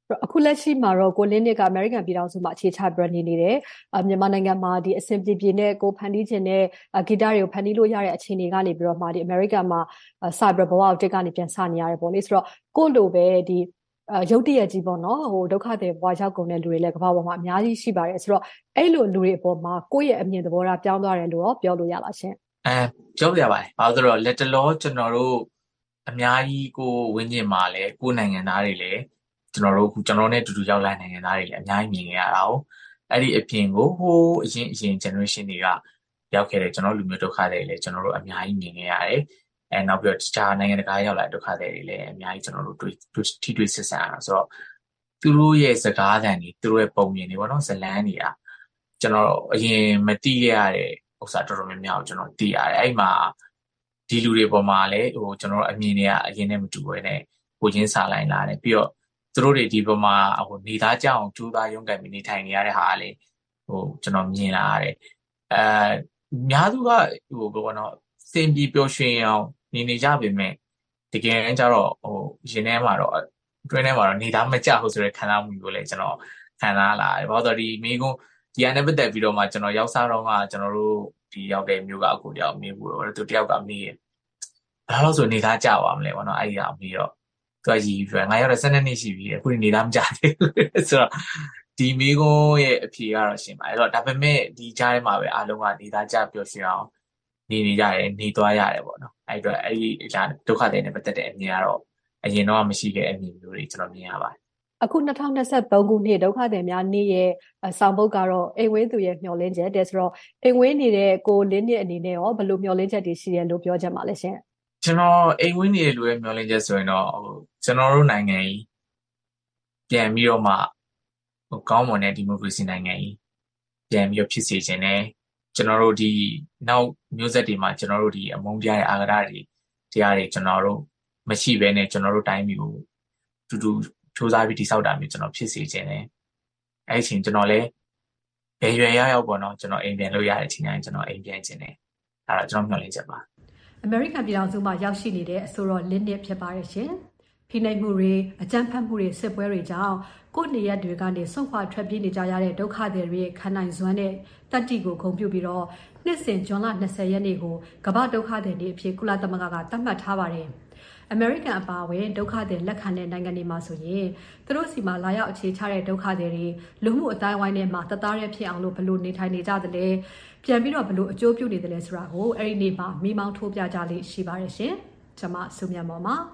အခုလက်ရှိမှာတော့ကိုလင်းနစ်ကအမေရိကန်ပြည်ထောင်စုမှာအခြေချပြီးနေတယ်မြန်မာနိုင်ငံမှာဒီအဆင်ပြေနဲ့ကိုဖန်တီးခြင်းနဲ့ဂီတတွေကိုဖန်တီးလို့ရတဲ့အခြေအနေကနေပြီးတော့မှဒီအမေရိကန်မှာစာဘဘဝတစ်ကနေပြန်စနေရတယ်ပေါ့လေဆိုတော့ကိုလိုပဲဒီရုပ်တရက်ကြီးပေါ့နော်ဟိုဒုက္ခတွေဘဝရောက်ကုန်တဲ့လူတွေလည်းကမ္ဘာပေါ်မှာအများကြီးရှိပါတယ်ဆိုတော့အဲ့လိုလူတွေအပေါ်မှာကိုယ့်ရဲ့အမြင်သဘောထားပြောင်းသွားတယ်လို့ရောပြောလို့ရလားရှင်ပြောပြရပါတယ်ဘာလို့ဆိုတော့လက်တလောကျွန်တော်တို့အများကြီးကိုဝင်းကျင်မှာလဲကိုနိုင်ငံသားတွေလည်းကျွန်တော်နဲ့အတူတူရောက်လာနိုင်ငံသားတွေလည်းအများကြီးမြင်ခဲ့ရတာ哦အဲ့ဒီအပြင်ကိုဟိုအရင် generation တွေကရောက်ခဲ့တဲ့ကျွန်တော်လူမျိုးဒုက္ခတွေလည်းကျွန်တော်တို့အများကြီးမြင်ခဲ့ရတယ်နောက်ပြီးတော့တခြားနိုင်ငံတကာရောက်လာဒုက္ခတွေလည်းအများကြီးကျွန်တော်တို့ထိတွေ့ဆက်ဆံရတာဆိုတော့သူတို့ရဲ့စကားသံတွေသူတို့ရဲ့ပုံမြင်တွေပေါ့နော်ဇလန်းတွေကကျွန်တော်အရင်မသိခဲ့ရတဲ့ဥစ္စာတော်တော်များများကိုကျွန်တော်သိရတယ်အဲ့မှာဒီလူတွေပေါ်မှာလည်းဟိုကျွန်တော်အမြင်တွေကအရင်နဲ့မတူဘဲနဲ့ကိုချင်းစာလိုက်လာတယ်ပြီးတော့သူတို့တွေဒီပေါ်မှာဟိုနေသားကြအောင်ကြိုးစားရုန်းကန်ပြီးနေထိုင်နေရတဲ့ဟာကလေဟိုကျွန်တော်မြင်လာရတယ်များသူကဟိုဘောနော်စင်ပြီးပျော်ရွှင်အောင်နေကြပေမဲ့တကယ်ကျတော့ဟိုရင်ထဲမှာတော့တွင်းထဲမှာတော့နေသားမကြဟုတ်ဆိုတဲ့ခံစားမှုမျိုးလည်းကျွန်တော်ခံစားလာတယ်ဘာလို့ဒီမိကုန်းဒီအနေနဲ့ပတ်သက်ပြီးတော့မှကျွန်တော်ရောက်စားတော့မှကျွန်တော်တို့ဒီရောက်တဲ့မျိုးကအကိုတယောက်မေးဘူးတော့သူတယောက်ကမေးတယ်ဘာလို့ဆိုနေသားကြပါမလဲဘောနော်အဲ့ဒီကမေးတော့သူကရည်ရွယ်ငါရောက်တဲ့12နှစ်ရှိပြီအခုနေသားမကြသေးဘူးဆိုတော့ဒီမိကုန်းရဲ့အဖြေကတော့ရှင်းပါအဲ့တော့ဒါပေမဲ့ဒီကြားထဲမှာပဲအားလုံးကနေသားကြပျော်ရွှင်အောင်နေကြရတယ်နေသွားရတယ်ပေါ့နော်အဲ့တော့အဲ့ဒီဒုက္ခတွေနဲ့ပတ်သက်တဲ့အမြင်ကတော့အရင်တော့မရှိခဲ့တဲ့အမြင်မျိုးတွေကျွန်တော်မြင်ရပါတယ်အခု2023ခုနှစ်ဒုက္ခတွေများနေ့ရဲ့ဆောင်ပုဒ်ကတော့အိမ်ဝင်းသူရဲ့မျှော်လင့်ချက်တဲ့ဆိုတော့အိမ်ဝင်းနေတဲ့ကိုလင်းရဲ့အနေနဲ့ရောဘယ်လိုမျှော်လင့်ချက်တွေရှိတယ်လို့ပြောချင်ပါလဲရှင်ကျွန်တော်အိမ်ဝင်းနေတဲ့လူရဲ့မျှော်လင့်ချက်ဆိုရင်တော့ကျွန်တော်တို့နိုင်ငံကြီးပြန်ပြီးတော့မှကောင်းမွန်တဲ့ဒီမိုကရေစီနိုင်ငံကြီးပြန်ပြီးတော့ဖြစ်စေခြင်းနဲ့ကျွန်တော်တို့ဒီနောက်မျိုးဆက်တွေမှာကျွန်တော်တို့ဒီအမုန်းတရားရဲ့အာဃာတတွေတရားတွေကျွန်တော်တို့မရှိဘဲနဲ့ကျွန်တော်တို့တိုင်းပြည်ကိုတူတူစူးစမ်းပြီးတိစောက်တာမျိုးကျွန်တော်ဖြစ်စေခြင်းနဲ့အဲ့ဒီအချိန်ကျွန်တော်လည်းဘယ်ရွယ်ရောက်ပေါ့နော်ကျွန်တော်အိမ်ပြန်လို့ရတဲ့အချိန်တိုင်းကျွန်တော်အိမ်ပြန်ခြင်းနဲ့အဲ့တော့ကျွန်တော်မျှော်လင့်ချက်ပါအမေရိကန်ပြည်ထောင်စုမှာရောက်ရှိနေတဲ့အဆိုတော်လင်းနစ်ဖြစ်ပါတယ်ရှင်ဖိနှိပ်မှုတွေအကြမ်းဖက်မှုတွေစစ်ပွဲတွေကြောင့်ကိုယ့်နေရက်တွေကနေဆွန့်ခွာထွက်ပြေးနေကြရတဲ့ဒုက္ခတွေရဲ့ခံနိုင်စွမ်းနဲ့တတ္တိကိုဂုဏ်ပြုပြီးတော့နှစ်စဉ်ဇွန်လ20ရက်နေ့ကိုကမ္ဘာဒုက္ခသည်နေ့အဖြစ်ကုလသမဂ္ဂကသတ်မှတ်ထားပါတယ်အမေရိကန်အပါအဝင်ဒုက္ခသည်လက်ခံတဲ့နိုင်ငံတွေမှာဆိုရင်သူတို့စီမှာလာရောက်အခြေချတဲ့ဒုက္ခသည်တွေလူမှုအတိုင်းအဝိုင်းထဲမှာတသားရဲဖြစ်အောင်လို့ဘလို့နေထိုင်နေကြသလဲပြန်ပြီးတော့ဘလို့အကျိုးပြုနေတယ်လဲဆိုတာကိုအဲ့ဒီနေ့မှာမိမောင်းထိုးပြကြလေးရှိပါတယ်ရှင်ကျွန်မစုမြတ်မော်ပါ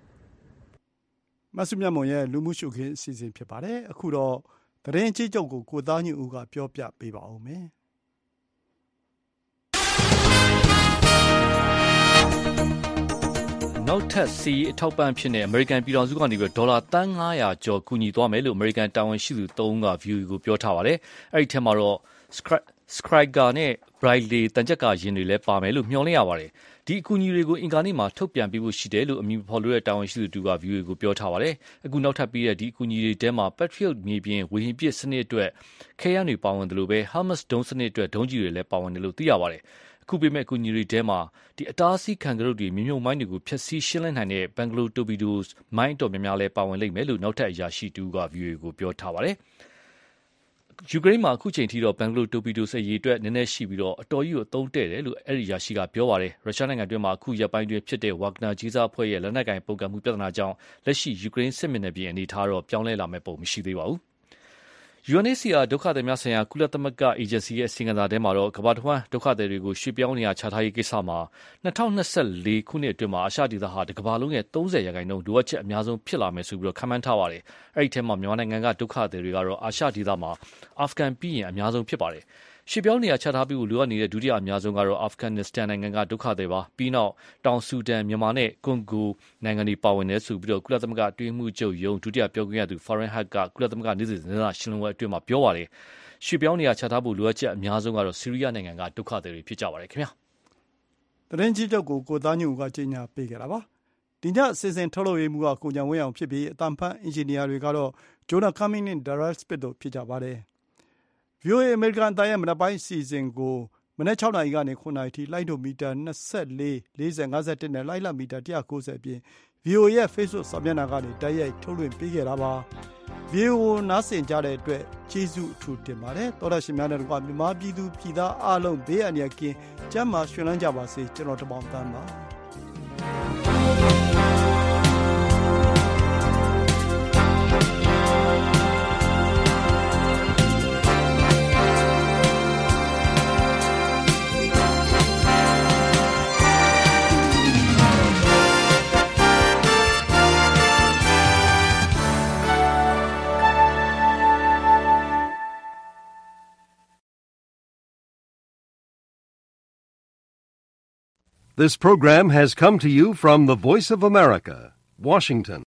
မဆုမြတ်မွန်ရဲ့လူမှုရှုခင်းအစီအစဉ်ဖြစ်ပါတယ်အခုတော့သတင်းကြီးချုပ်ကိုသားညူဦးကပြောပြပေးပါဦးမယ်နောက်ထပ်စီအထောက်ပံ့ဖြစ်တဲ့အမေရိကန်ပြည်ထောင်စုကနေပြီးဒေါ်လာတန်း900ကျော်ကူညီသွားမယ်လို့အမေရိကန်တာဝန်ရှိသူ3ဦးက VOA ကိုပြောထားပါတယ်အဲ့ဒီထက်မှာတော့ Scriger နဲ့ Bradley တန်ကြပ်ကာရင်တွေလည်းပါမယ်လို့မျှော်လင့်ရပါတယ်ဒီအကူအညီတွေကိုအင်ကာနေ့မှာထုတ်ပြန်ပေးဖို့ရှိတယ်လို့အမည်ဖော်လို့တဲ့တာဝန်ရှိသူတူက VOA ကိုပြောထားပါတယ်အခုနောက်ထပ်ပြီးတဲ့ဒီအကူအညီတွေထဲမှာ Patriot မြေပြင်ဝေဟင်ပစ်စနစ်အတွက်ခဲယမ်းတွေပါဝင်တယ်လို့ပဲ Hamas ဒုံးစနစ်အတွက်ဒုံးကျည်တွေလည်းပါဝင်တယ်လို့သိရပါတယ်ခုပေးမဲ့အကူအညီတွေထဲမှာဒီအတားအဆီးခံကရုတ်တွေမြေမြုပ်မိုင်းတွေကိုဖျက်ဆီးရှင်းလင်းနိုင်တဲ့ Bangalore Torpedoes မိုင်းတော်များများလည်းပါဝင်လိမ့်မယ်လို့နောက်ထပ်အရာရှိတူက VOA ကိုပြောထားပါတယ်ယူကရိန်းမှာအခုချိန်ထိတော့ Bangalore Torpedoes အရေးအတွက်နည်းနည်းရှိပြီးတော့အတော်ကြီးကိုအသုံးတဲ့တယ်လို့အဲ့ဒီအရာရှိကပြောပါတယ်ရုရှားနိုင်ငံတွင်းမှာအခုရက်ပိုင်းတွင်ဖြစ်တဲ့ Wagner ကြီးစားအဖွဲ့ရဲ့လက်နက်ကိုင်ပုန်ကန်မှုပြဿနာကြောင့်လက်ရှိယူကရိန်းစစ်မျက်နှာပြင်အနေထားတော့ပြောင်းလဲလာမဲ့ပုံမရှိသေးပါဘူးUNHCR ဒုက္ခသည်များဆိုင်ရာကုလသမဂ္ဂအေဂျင်စီရဲ့အစီရင်ခံစာထဲမှာတော့ကမ္ဘာတစ်ဝန်းဒုက္ခသည်တွေကိုရွှေ့ပြောင်းနေရာချထားရေးကိစ္စမှာ2024ခုနှစ်အတွင်းမှာအာရှဒေသဟာတစ်ကမ္ဘာလုံးရဲ့30%လိုအပ်ချက်အများဆုံးဖြစ်လာမယ်ဆိုပြီးတော့ခန့်မှန်းထားပါတယ်။အဲ့ဒီထဲမှာမြန်မာနိုင်ငံကဒုက္ခသည်တွေကတော့အာရှဒေသမှာအာဖဂန်ပြီးရင်အများဆုံးဖြစ်ပါတယ်။ရွှေ့ပြောင်းနေရာချထားပြီးလိုအပ်နေတဲ့ဒုတိယအများဆုံးကတော့အာဖဂန်နစ္စတန်နိုင်ငံကဒုက္ခသည်ပါပြီးနောက်တောင်ဆူဒန်မြန်မာနဲ့ကွန်ဂိုနိုင်ငံတွေပါဝင်နေဆိုပြီးတော့ကုလသမဂ္ဂအတွင်းမှုချုပ်ရုံးဒုတိယပြောခွင့်ရသူ Farhan Haq ကကုလသမဂ္ဂနေ့စဉ်သတင်းစာရှင်းလင်းပွဲအတွင်းမှာပြောပါတယ်ရွှေ့ပြောင်းနေရာချထားဖို့လိုအပ်ချက်အများဆုံးကတော့ဆီးရီးယားနိုင်ငံကဒုက္ခသည်တွေဖြစ်ကြပါတယ်ခင်ဗျာသတင်းကြီးချုပ်ကိုသားညွန့်ကကြေညာပေးခဲ့တာပါဒီညအစီအစဉ်ထုတ်လုပ်ရေးမှူးကကိုကြံဝင်းအောင်ဖြစ်ပြီးအတန်ဖန်အင်ဂျင်နီယာတွေကတော့ဂျိုနာကာမင်းနဲ့ဒါရက်စပစ်တို့ဖြစ်ကြပါတယ်VOA အမေရိကန်အသံရဲ့မနက်ပိုင်းအစီအစဉ်ကိုမနက်6 နာရီကနေ 9 နာရီထိလိုင်းဒိုမီတာ24 40 51နဲ့လိုင်းလမီတာ190အပြင် VOA ရဲ့ Facebook စာမျက်နှာကနေတိုက်ရိုက်ထုတ်လွှင့်ပေးခဲ့တာပါ။ VOA ကိုနားဆင်ကြတဲ့အတွက်ကျေးဇူးအထူးတင်ပါတယ်။သောတာရှင်များနဲ့တကွမြန်မာပြည်သူပြည်သားအားလုံးဘေးအန္တရာယ်ကင်းကျန်းမာရွှင်လန်းကြပါစေ။ကျွန်တော်တပေါင်းတန်းပါ။ This program has come to you from the Voice of America, Washington.